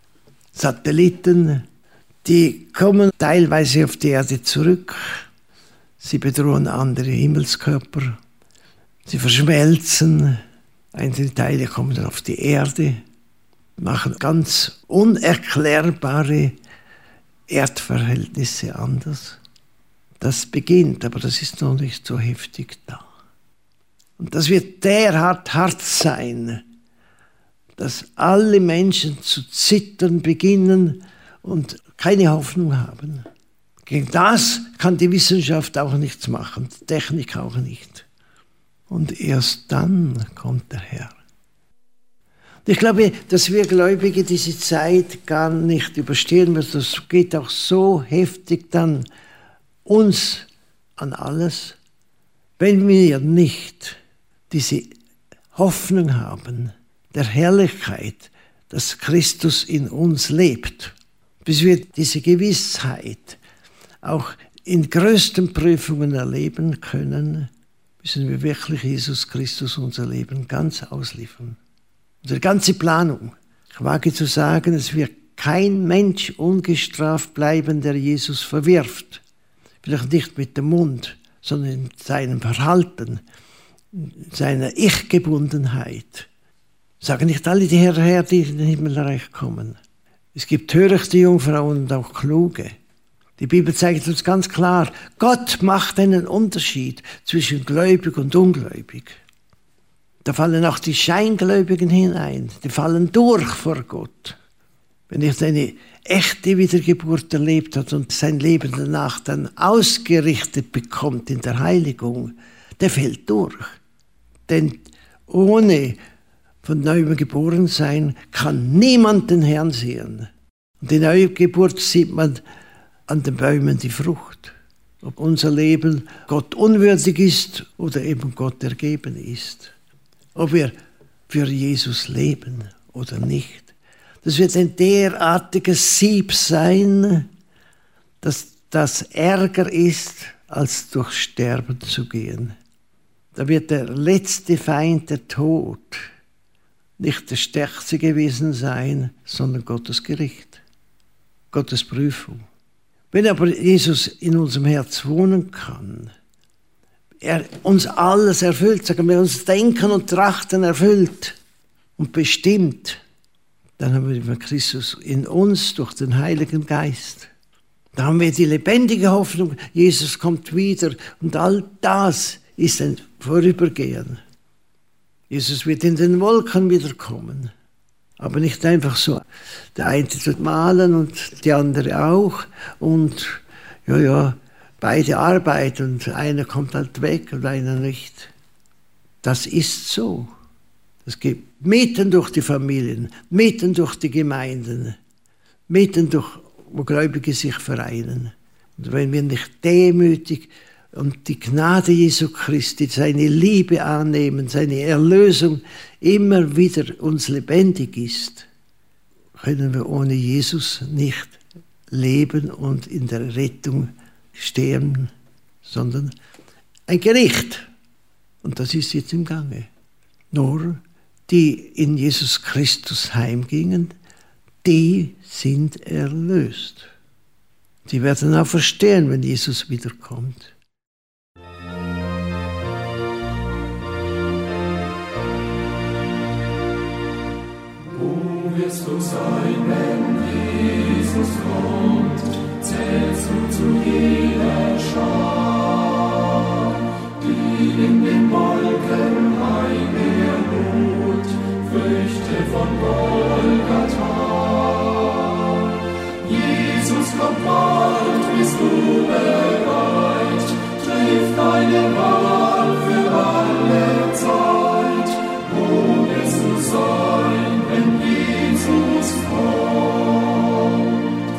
Satelliten, die kommen teilweise auf die Erde zurück. Sie bedrohen andere Himmelskörper. Sie verschmelzen. Einzelne Teile kommen dann auf die Erde, machen ganz unerklärbare Erdverhältnisse anders. Das beginnt, aber das ist noch nicht so heftig da. Und das wird derart hart sein, dass alle Menschen zu zittern beginnen und keine Hoffnung haben. Gegen das kann die Wissenschaft auch nichts machen, die Technik auch nicht. Und erst dann kommt der Herr. Ich glaube, dass wir Gläubige diese Zeit gar nicht überstehen müssen. Das geht auch so heftig dann uns an alles, wenn wir nicht diese Hoffnung haben, der Herrlichkeit, dass Christus in uns lebt. Bis wir diese Gewissheit auch in größten Prüfungen erleben können, müssen wir wirklich Jesus Christus unser Leben ganz ausliefern. Unsere ganze Planung. Ich wage zu sagen, es wird kein Mensch ungestraft bleiben, der Jesus verwirft. Vielleicht nicht mit dem Mund, sondern in seinem Verhalten, in seiner Ich-Gebundenheit. Sagen nicht alle die Herr, die in den Himmelreich kommen. Es gibt törichte Jungfrauen und auch kluge. Die Bibel zeigt uns ganz klar, Gott macht einen Unterschied zwischen gläubig und ungläubig. Da fallen auch die Scheingläubigen hinein, die fallen durch vor Gott. Wenn er eine echte Wiedergeburt erlebt hat und sein Leben danach dann ausgerichtet bekommt in der Heiligung, der fällt durch. Denn ohne von neuem geboren sein kann niemand den Herrn sehen. Und die Neugeburt sieht man an den Bäumen die Frucht. Ob unser Leben Gott unwürdig ist oder eben Gott ergeben ist. Ob wir für Jesus leben oder nicht. Das wird ein derartiges Sieb sein, dass das ärger ist, als durch Sterben zu gehen. Da wird der letzte Feind, der Tod, nicht der stärkste gewesen sein, sondern Gottes Gericht, Gottes Prüfung. Wenn aber Jesus in unserem Herz wohnen kann, er uns alles erfüllt, sagen wir, uns Denken und Trachten erfüllt und bestimmt, dann haben wir Christus in uns durch den Heiligen Geist. Da haben wir die lebendige Hoffnung, Jesus kommt wieder und all das ist ein Vorübergehen. Jesus wird in den Wolken wiederkommen, aber nicht einfach so. Der eine tut malen und die andere auch und beide arbeiten und einer kommt halt weg und einer nicht. Das ist so. Das geht mitten durch die Familien, mitten durch die Gemeinden, mitten durch, wo Gläubige sich vereinen. Und wenn wir nicht demütig und die Gnade Jesu Christi, seine Liebe annehmen, seine Erlösung immer wieder uns lebendig ist, können wir ohne Jesus nicht leben und in der Rettung stehen, sondern ein Gericht. Und das ist jetzt im Gange. Nur die in Jesus Christus heimgingen, die sind erlöst. Die werden auch verstehen, wenn Jesus wiederkommt. Wo wirst du sein, wenn Jesus kommt? Zählst du zu jeder Schar, die in den Wolken einherruht, Früchte von Golgatha. Jesus kommt bald, bist du bereit, triff deine Wahl für alle Zeit. Wo wirst du sein, wenn Jesus kommt?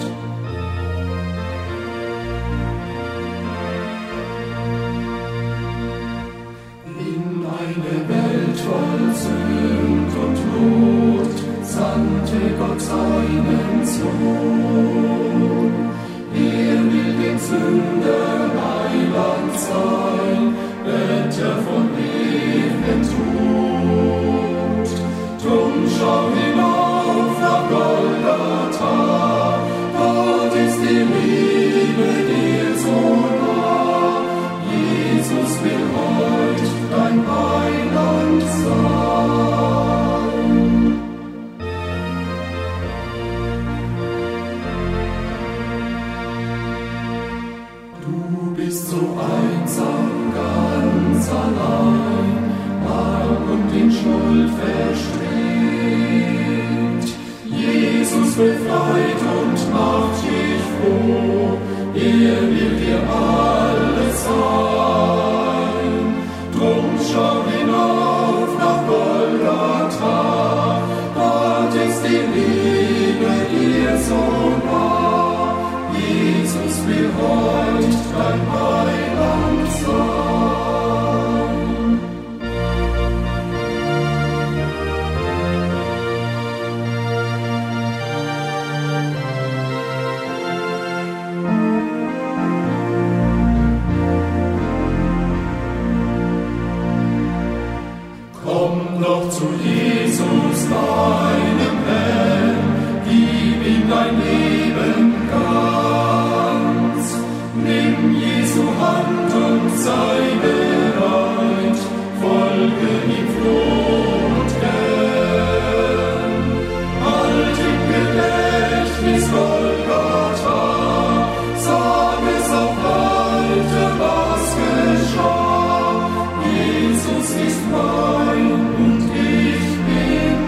In eine Welt voll Sünd und Not sandte Gott seinen Sohn. Er will den Sündern Heiland sein, Retter von ewigem Tod. Drum schau hinauf nach Golgatha, dort ist die Liebe dir so nah. Jesus will heut dein Heiland sein. Du bist so einsam, ganz allein, arm und in Schuld verstrickt. Jesus befreit und macht dich froh, er will dir alles sein. Drum schau hinauf nach Golgatha, dort ist die Liebe dir so nah. Jesus will heut dein Heiland sein. Komm doch zu Jesus, deinem Herrn, gib ihm dein Leben ganz. Nimm Jesu Hand und sei bereit, folge ihm froh und gern. Halt im Gedächtnis Golgatha, sag es auch weiter, was geschah. Jesus ist mein und ich bin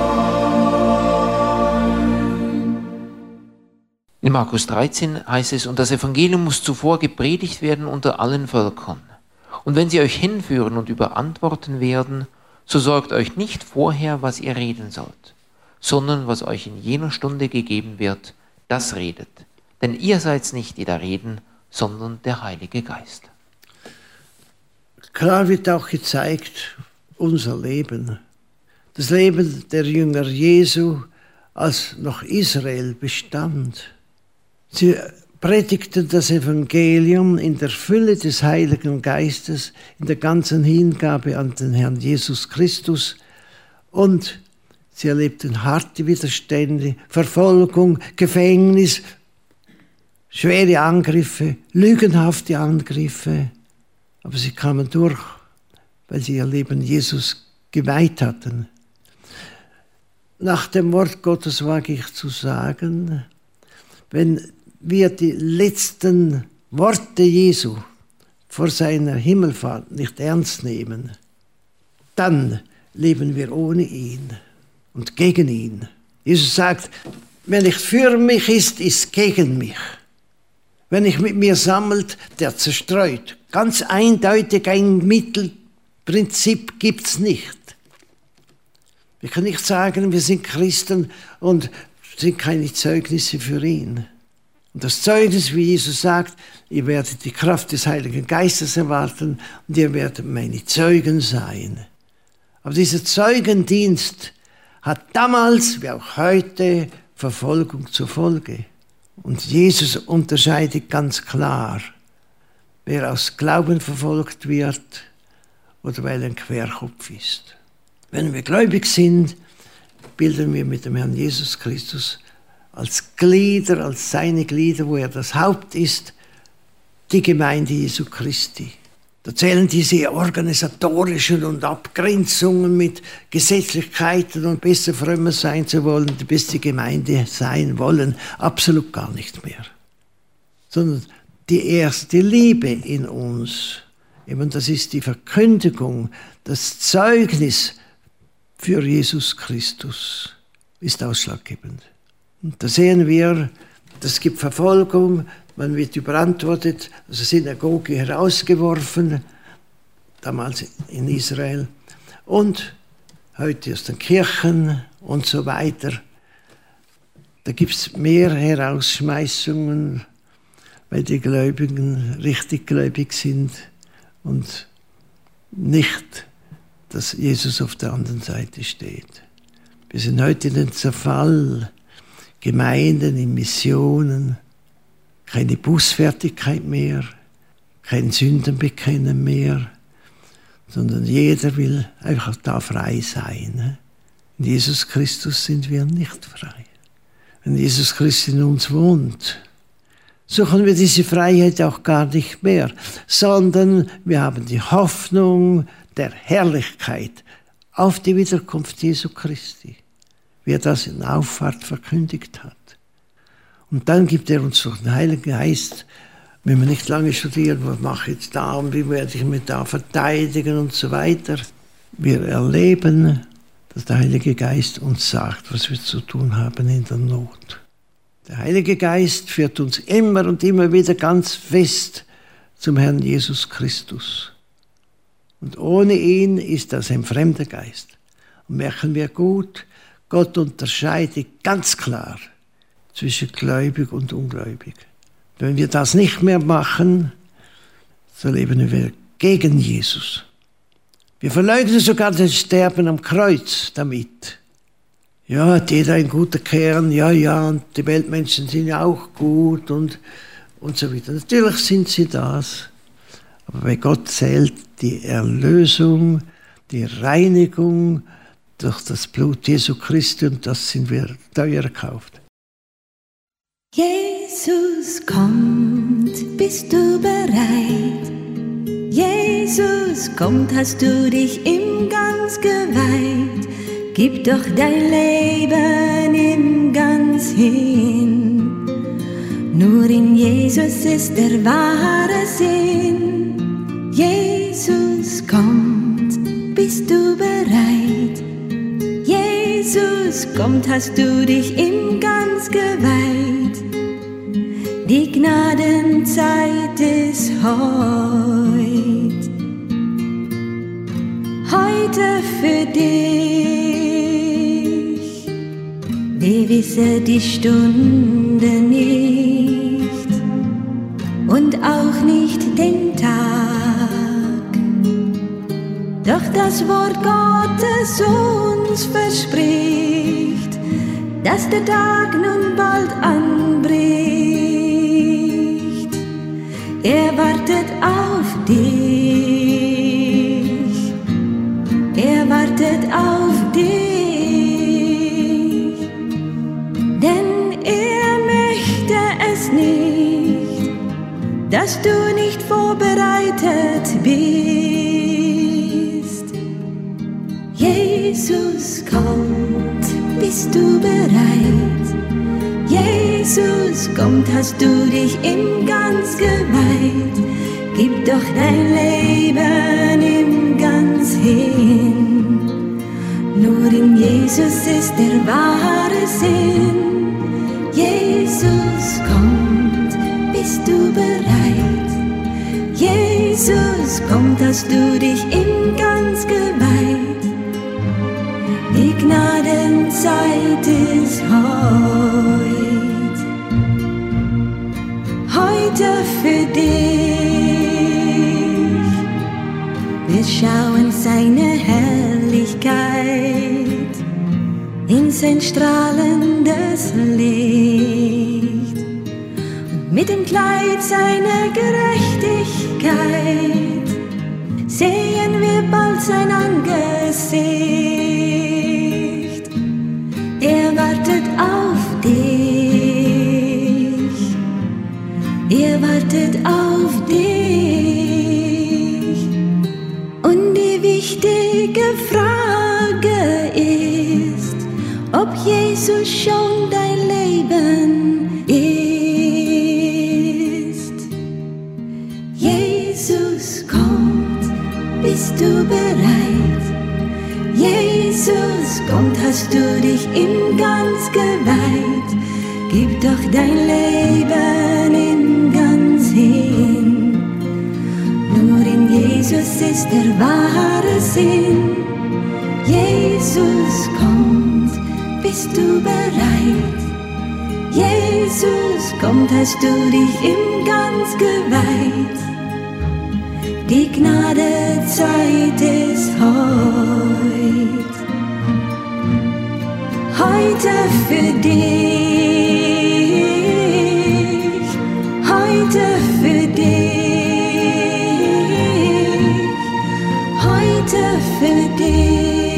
sein. In Markus 13 heißt es, und das Evangelium muss zuvor gepredigt werden unter allen Völkern. Und wenn sie euch hinführen und überantworten werden, so sorgt euch nicht vorher, was ihr reden sollt, sondern was euch in jener Stunde gegeben wird, das redet. Denn ihr seid nicht, die da reden, sondern der Heilige Geist. Klar wird auch gezeigt, unser Leben. Das Leben der Jünger Jesu, als noch Israel bestand. Sie predigten das Evangelium in der Fülle des Heiligen Geistes, in der ganzen Hingabe an den Herrn Jesus Christus, und sie erlebten harte Widerstände, Verfolgung, Gefängnis, schwere Angriffe, lügenhafte Angriffe, aber sie kamen durch, weil sie ihr Leben Jesus geweiht hatten. Nach dem Wort Gottes wage ich zu sagen, wenn wir die letzten Worte Jesu vor seiner Himmelfahrt nicht ernst nehmen, dann leben wir ohne ihn und gegen ihn. Jesus sagt, wer nicht für mich ist gegen mich. Wer nicht mit mir sammelt, der zerstreut. Ganz eindeutig ein Mittelprinzip gibt's nicht. Wir können nicht sagen, wir sind Christen und sind keine Zeugnisse für ihn. Und das Zeugnis, wie Jesus sagt, ihr werdet die Kraft des Heiligen Geistes erwarten und ihr werdet meine Zeugen sein. Aber dieser Zeugendienst hat damals wie auch heute Verfolgung zur Folge. Und Jesus unterscheidet ganz klar, wer aus Glauben verfolgt wird oder weil er ein Querkopf ist. Wenn wir gläubig sind, bilden wir mit dem Herrn Jesus Christus als Glieder, als seine Glieder, wo er das Haupt ist, die Gemeinde Jesu Christi. Da zählen diese organisatorischen und Abgrenzungen mit Gesetzlichkeiten und besser frömmer sein zu wollen, die beste Gemeinde sein wollen, absolut gar nicht mehr. Sondern die erste Liebe in uns, eben das ist die Verkündigung, das Zeugnis für Jesus Christus ist ausschlaggebend. Und da sehen wir, es gibt Verfolgung, man wird überantwortet, also Synagoge herausgeworfen, damals in Israel, und heute aus den Kirchen und so weiter. Da gibt es mehr Herausschmeißungen, weil die Gläubigen richtig gläubig sind und nicht, dass Jesus auf der anderen Seite steht. Wir sind heute in den Zerfall, Gemeinden in Missionen, keine Bußfertigkeit mehr, kein Sündenbekennen mehr, sondern jeder will einfach da frei sein. In Jesus Christus sind wir nicht frei. Wenn Jesus Christus in uns wohnt, suchen wir diese Freiheit auch gar nicht mehr, sondern wir haben die Hoffnung der Herrlichkeit auf die Wiederkunft Jesu Christi, wie er das in Auffahrt verkündigt hat. Und dann gibt er uns durch den Heiligen Geist, wenn wir nicht lange studieren, was mache ich jetzt da und wie werde ich mich da verteidigen und so weiter. Wir erleben, dass der Heilige Geist uns sagt, was wir zu tun haben in der Not. Der Heilige Geist führt uns immer und immer wieder ganz fest zum Herrn Jesus Christus. Und ohne ihn ist das ein fremder Geist. Und merken wir gut, Gott unterscheidet ganz klar zwischen gläubig und ungläubig. Wenn wir das nicht mehr machen, so leben wir gegen Jesus. Wir verleugnen sogar das Sterben am Kreuz damit. Ja, hat jeder ein guter Kern, ja, und die Weltmenschen sind ja auch gut und so weiter. Natürlich sind sie das, aber bei Gott zählt die Erlösung, die Reinigung durch das Blut Jesu Christi, und das sind wir teuer erkauft. Jesus kommt, bist du bereit? Jesus kommt, hast du dich ihm ganz geweiht? Gib doch dein Leben ihm ganz hin. Nur in Jesus ist der wahre Sinn. Jesus kommt, bist du bereit? Jesus kommt, hast du dich ihm ganz geweiht? Die Gnadenzeit ist heut. heute für dich. Wir wissen die Stunde nicht und auch nicht den Tag. Doch das Wort Gottes uns verspricht, dass der Tag nun bald anbricht. Er wartet auf dich, er wartet auf dich, denn er möchte es nicht, dass du nicht vorbereitet bist. Jesus kommt, bist du bereit? Jesus kommt, hast du dich ihm ganz geweiht? Gib doch dein Leben ihm ganz hin. Nur in Jesus ist der wahre Sinn. Jesus kommt, bist du bereit? Jesus kommt, hast du dich ihm ganz geweiht? Die Gnadenzeit ist heute für dich. Wir schauen seine Herrlichkeit in sein strahlendes Licht. Und mit dem Kleid seiner Gerechtigkeit sehen wir bald sein Angesicht. Er wartet auf dich, er wartet auf dich. Und die wichtige Frage ist, ob Jesus schon dein Leben ist. Jesus kommt, bist du bereit? Jesus kommt, hast du dich ihm ganz geweiht? Gib doch dein Leben ihm ganz hin. Nur in Jesus ist der wahre Sinn. Jesus kommt, bist du bereit? Jesus kommt, hast du dich ihm ganz geweiht? Die Gnadezeit ist heute für dich, heute für dich, heute für dich.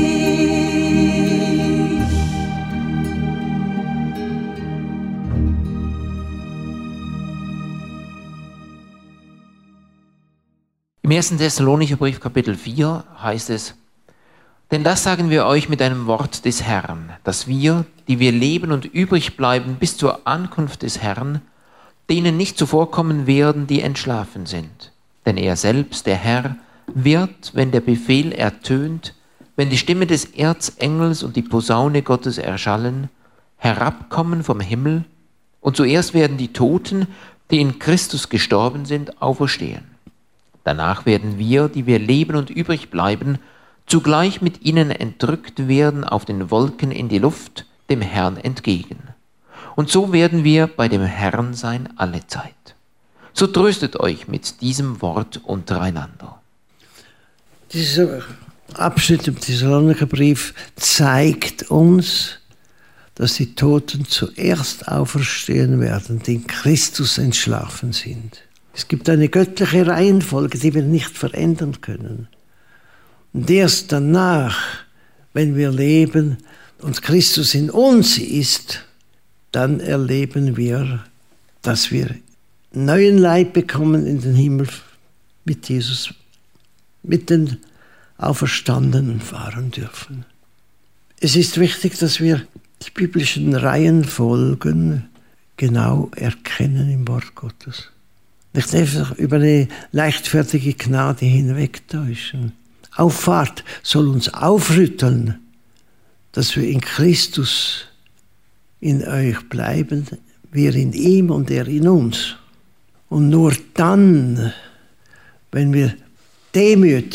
Im 1. Thessalonicher Brief, Kapitel 4, heißt es: Denn das sagen wir euch mit einem Wort des Herrn, dass wir, die wir leben und übrig bleiben bis zur Ankunft des Herrn, denen nicht zuvorkommen werden, die entschlafen sind. Denn er selbst, der Herr, wird, wenn der Befehl ertönt, wenn die Stimme des Erzengels und die Posaune Gottes erschallen, herabkommen vom Himmel, und zuerst werden die Toten, die in Christus gestorben sind, auferstehen. Danach werden wir, die wir leben und übrig bleiben, zugleich mit ihnen entrückt werden auf den Wolken in die Luft, dem Herrn entgegen. Und so werden wir bei dem Herrn sein alle Zeit. So tröstet euch mit diesem Wort untereinander. Dieser Abschnitt im Thessalonicher Brief zeigt uns, dass die Toten zuerst auferstehen werden, die in Christus entschlafen sind. Es gibt eine göttliche Reihenfolge, die wir nicht verändern können. Und erst danach, wenn wir leben und Christus in uns ist, dann erleben wir, dass wir neuen Leib bekommen in den Himmel mit Jesus, mit den Auferstandenen fahren dürfen. Es ist wichtig, dass wir die biblischen Reihenfolgen genau erkennen im Wort Gottes. Nicht einfach über eine leichtfertige Gnade hinwegtäuschen. Auffahrt soll uns aufrütteln, dass wir in Christus in euch bleiben, wir in ihm und er in uns. Und nur dann, wenn wir demütig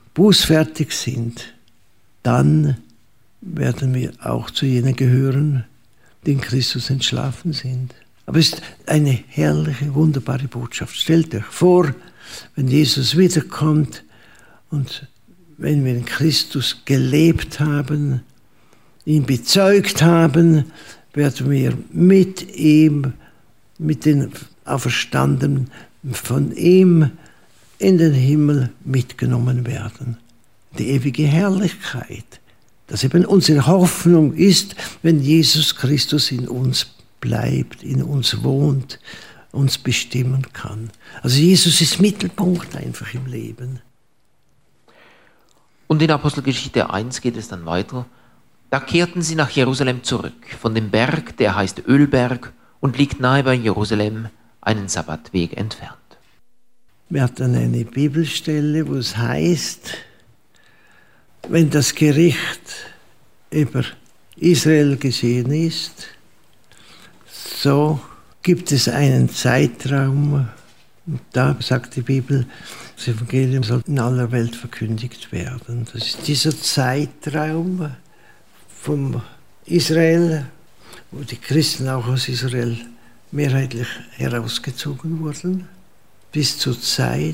bußfertig sind, dann werden wir auch zu jenen gehören, die in Christus entschlafen sind. Aber es ist eine herrliche, wunderbare Botschaft. Stellt euch vor, wenn Jesus wiederkommt und wenn wir in Christus gelebt haben, ihn bezeugt haben, werden wir mit ihm, mit den Auferstandenen, von ihm in den Himmel mitgenommen werden. Die ewige Herrlichkeit, dass eben unsere Hoffnung ist, wenn Jesus Christus in uns bleibt, in uns wohnt, uns bestimmen kann. Also Jesus ist Mittelpunkt einfach im Leben. Und in Apostelgeschichte 1 geht es dann weiter. Da kehrten sie nach Jerusalem zurück, von dem Berg, der heißt Ölberg und liegt nahe bei Jerusalem, einen Sabbatweg entfernt. Wir hatten eine Bibelstelle, wo es heißt, wenn das Gericht über Israel geschehen ist, so gibt es einen Zeitraum, und da sagt die Bibel, das Evangelium soll in aller Welt verkündigt werden. Das ist dieser Zeitraum vom Israel, wo die Christen auch aus Israel mehrheitlich herausgezogen wurden, bis zur Zeit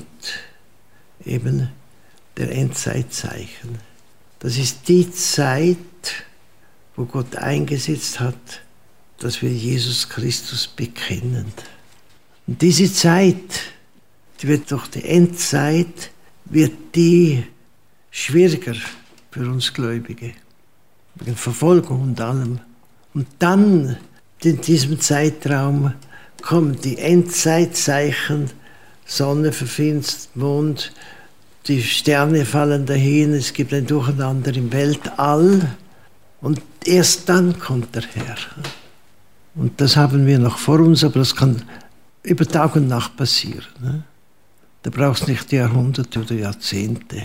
eben der Endzeitzeichen. Das ist die Zeit, wo Gott eingesetzt hat, dass wir Jesus Christus bekennen. Und diese Zeit, die wird durch die Endzeit, wird die schwieriger für uns Gläubige, wegen Verfolgung und allem. Und dann, in diesem Zeitraum, kommen die Endzeitzeichen, Sonne verfinstert, Mond, die Sterne fallen dahin, es gibt ein Durcheinander im Weltall und erst dann kommt der Herr. Und das haben wir noch vor uns, aber das kann über Tag und Nacht passieren. Da brauchst du nicht Jahrhunderte oder Jahrzehnte.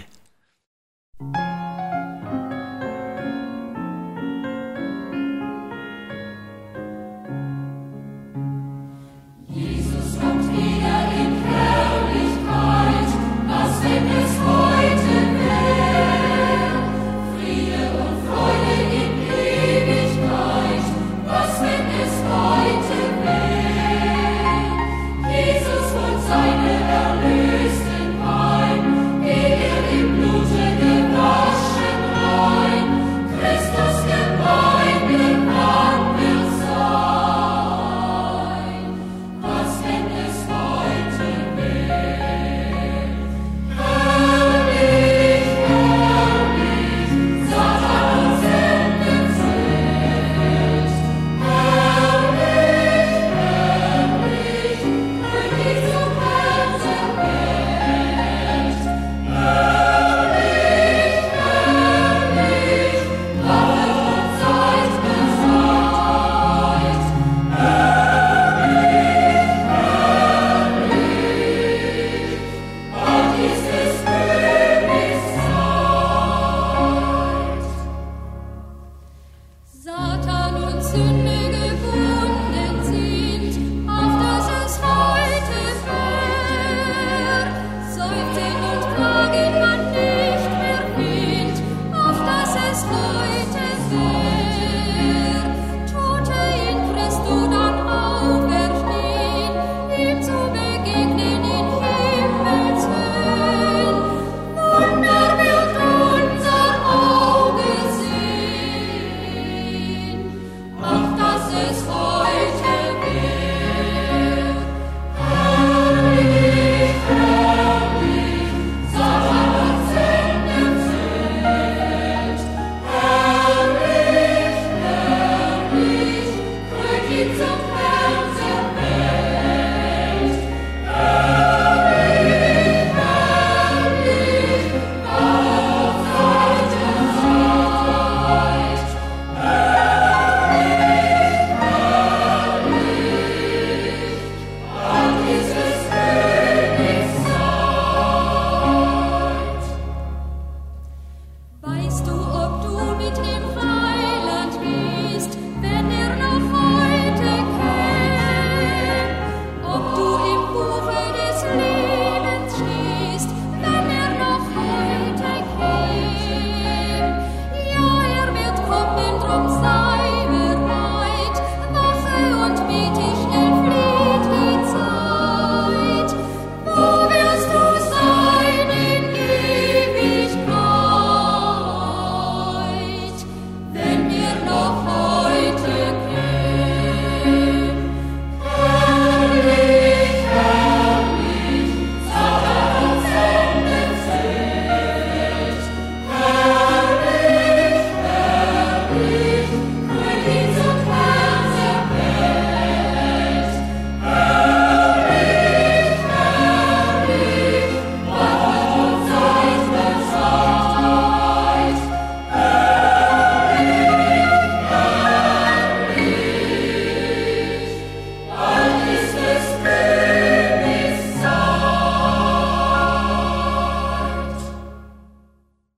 Jesus und seine Erlösten Wein, die er im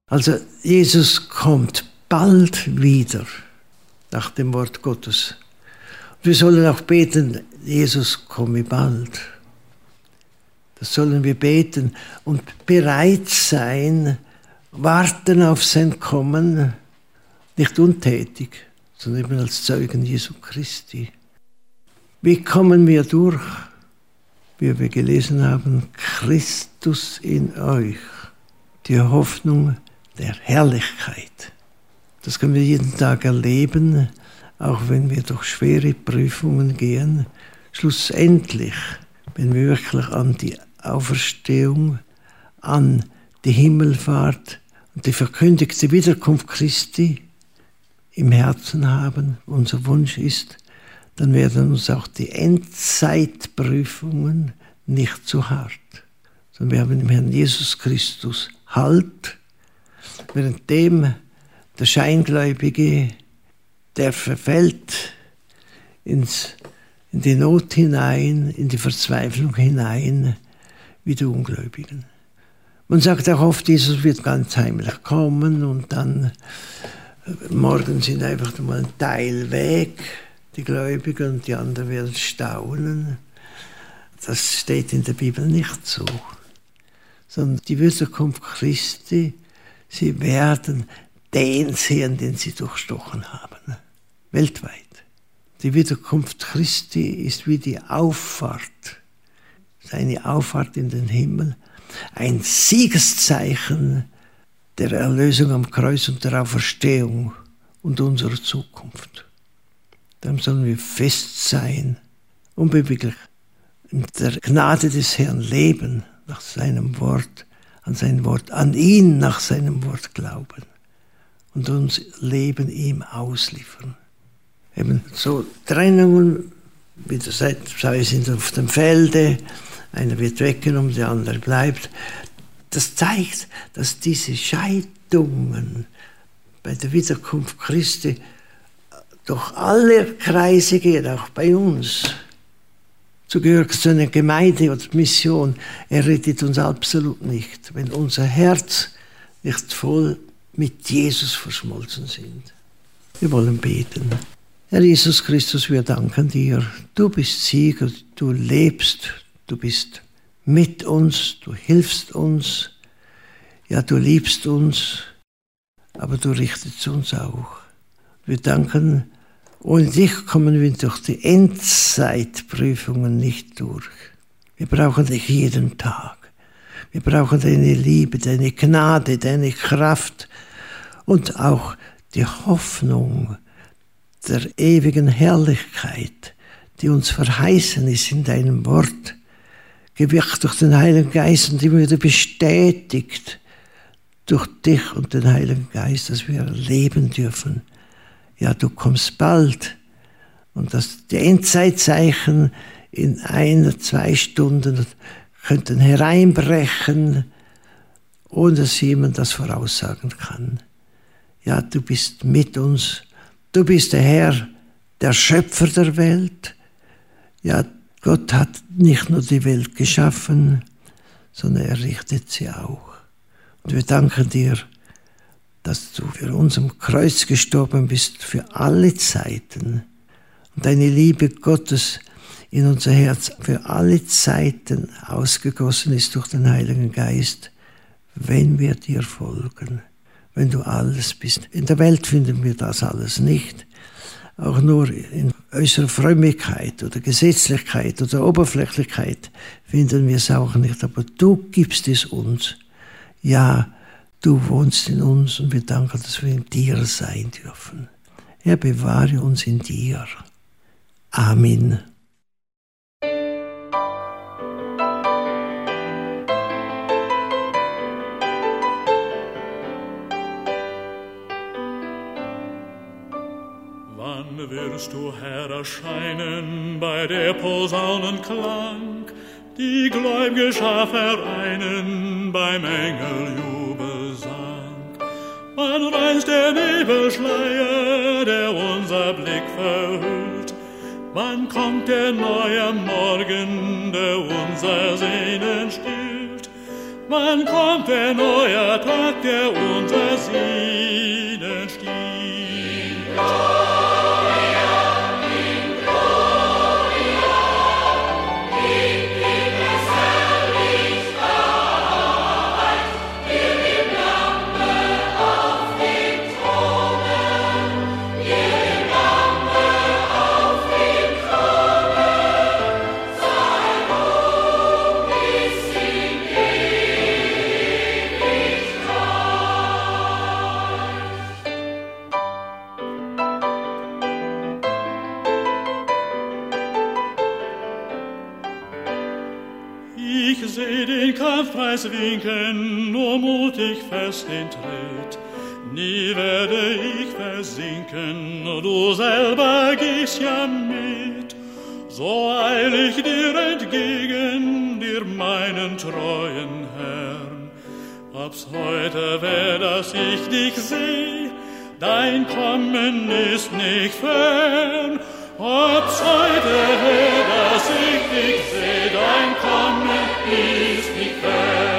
Also Jesus kommt bald wieder nach dem Wort Gottes. Wir sollen auch beten, Jesus, komme bald. Das sollen wir beten und bereit sein, warten auf sein Kommen, nicht untätig, sondern eben als Zeugen Jesu Christi. Wie kommen wir durch? Wie wir gelesen haben, Christus in euch, die Hoffnung der Herrlichkeit. Das können wir jeden Tag erleben, auch wenn wir durch schwere Prüfungen gehen. Schlussendlich, wenn wir wirklich an die Auferstehung, an die Himmelfahrt und die verkündigte Wiederkunft Christi im Herzen haben, unser Wunsch ist, dann werden uns auch die Endzeitprüfungen nicht zu hart. Sondern wir haben im Herrn Jesus Christus Halt, währenddem der Scheingläubige, der verfällt in die Not hinein, in die Verzweiflung hinein, wie die Ungläubigen. Man sagt auch oft, Jesus wird ganz heimlich kommen und dann morgen sind einfach mal ein Teil weg, die Gläubigen, und die anderen werden staunen. Das steht in der Bibel nicht so. Sondern die Wiederkunft Christi, sie werden den sehen, den sie durchstochen haben. Weltweit. Die Wiederkunft Christi ist wie die Auffahrt, seine Auffahrt in den Himmel, ein Siegeszeichen der Erlösung am Kreuz und der Auferstehung und unserer Zukunft. Darum sollen wir fest sein, unbeweglich, in der Gnade des Herrn leben, nach seinem Wort, an sein Wort, an ihn nach seinem Wort glauben und uns Leben ihm ausliefern. Eben so Trennungen, sei es auf dem Felde, einer wird weggenommen, der andere bleibt. Das zeigt, dass diese Scheidungen bei der Wiederkunft Christi durch alle Kreise gehen, auch bei uns. Zugehörig zu einer Gemeinde oder Mission, er rettet uns absolut nicht, wenn unser Herz nicht voll mit Jesus verschmolzen sind. Wir wollen beten. Herr Jesus Christus, wir danken dir. Du bist Sieger, du lebst, du bist mit uns, du hilfst uns. Ja, du liebst uns, aber du richtest uns auch. Wir danken, ohne dich kommen wir durch die Endzeitprüfungen nicht durch. Wir brauchen dich jeden Tag. Wir brauchen deine Liebe, deine Gnade, deine Kraft und auch die Hoffnung der ewigen Herrlichkeit, die uns verheißen ist in deinem Wort, gewirkt durch den Heiligen Geist und immer wieder bestätigt durch dich und den Heiligen Geist, dass wir leben dürfen. Ja, du kommst bald und dass die Endzeitzeichen in 1-2 Stunden könnten hereinbrechen, ohne dass jemand das voraussagen kann. Ja, du bist mit uns. Du bist der Herr, der Schöpfer der Welt. Ja, Gott hat nicht nur die Welt geschaffen, sondern er richtet sie auch. Und wir danken dir, dass du für uns am Kreuz gestorben bist, für alle Zeiten. Und deine Liebe Gottes in unser Herz für alle Zeiten ausgegossen ist durch den Heiligen Geist, wenn wir dir folgen, wenn du alles bist. In der Welt finden wir das alles nicht, auch nur in äußerer Frömmigkeit oder Gesetzlichkeit oder Oberflächlichkeit finden wir es auch nicht, aber du gibst es uns. Ja, du wohnst in uns und wir danken, dass wir in dir sein dürfen. Herr, bewahre uns in dir. Amen. Wann wirst du, Herr, erscheinen bei der Posaunenklang, die Gläub'ge Schar vereinen beim Engeljubelsang? Wann reißt der Nebelschleier, der unser Blick verhüllt? Wann kommt der neue Morgen, der unser Sehnen stillt? Wann kommt der neue Tag, der unser Sinnen stiehlt? Kampfpreis winken, nur mutig fest den Tritt. Nie werde ich versinken, du selber gehst ja mit. So eil ich dir entgegen, dir meinen treuen Herrn. Ob's heute wär, dass ich dich seh, dein Kommen ist nicht fern. Ob's heute wär, dass ich dich seh, dein Kommen ist nicht fern.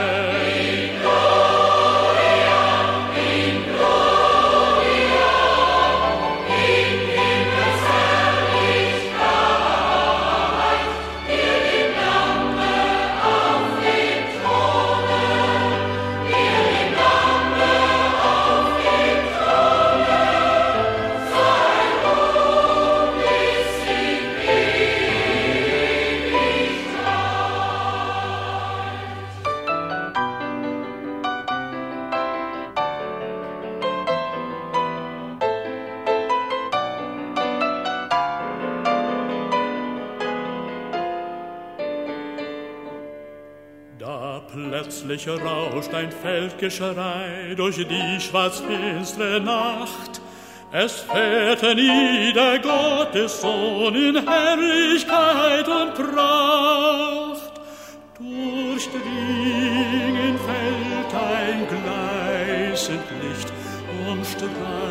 Plötzlich rauscht ein Feldgeschrei durch die schwarzfinstere Nacht. Es fährt nieder Gottes Sohn in Herrlichkeit und Pracht. Durchdringen fällt ein gleißend Licht, umstrahlt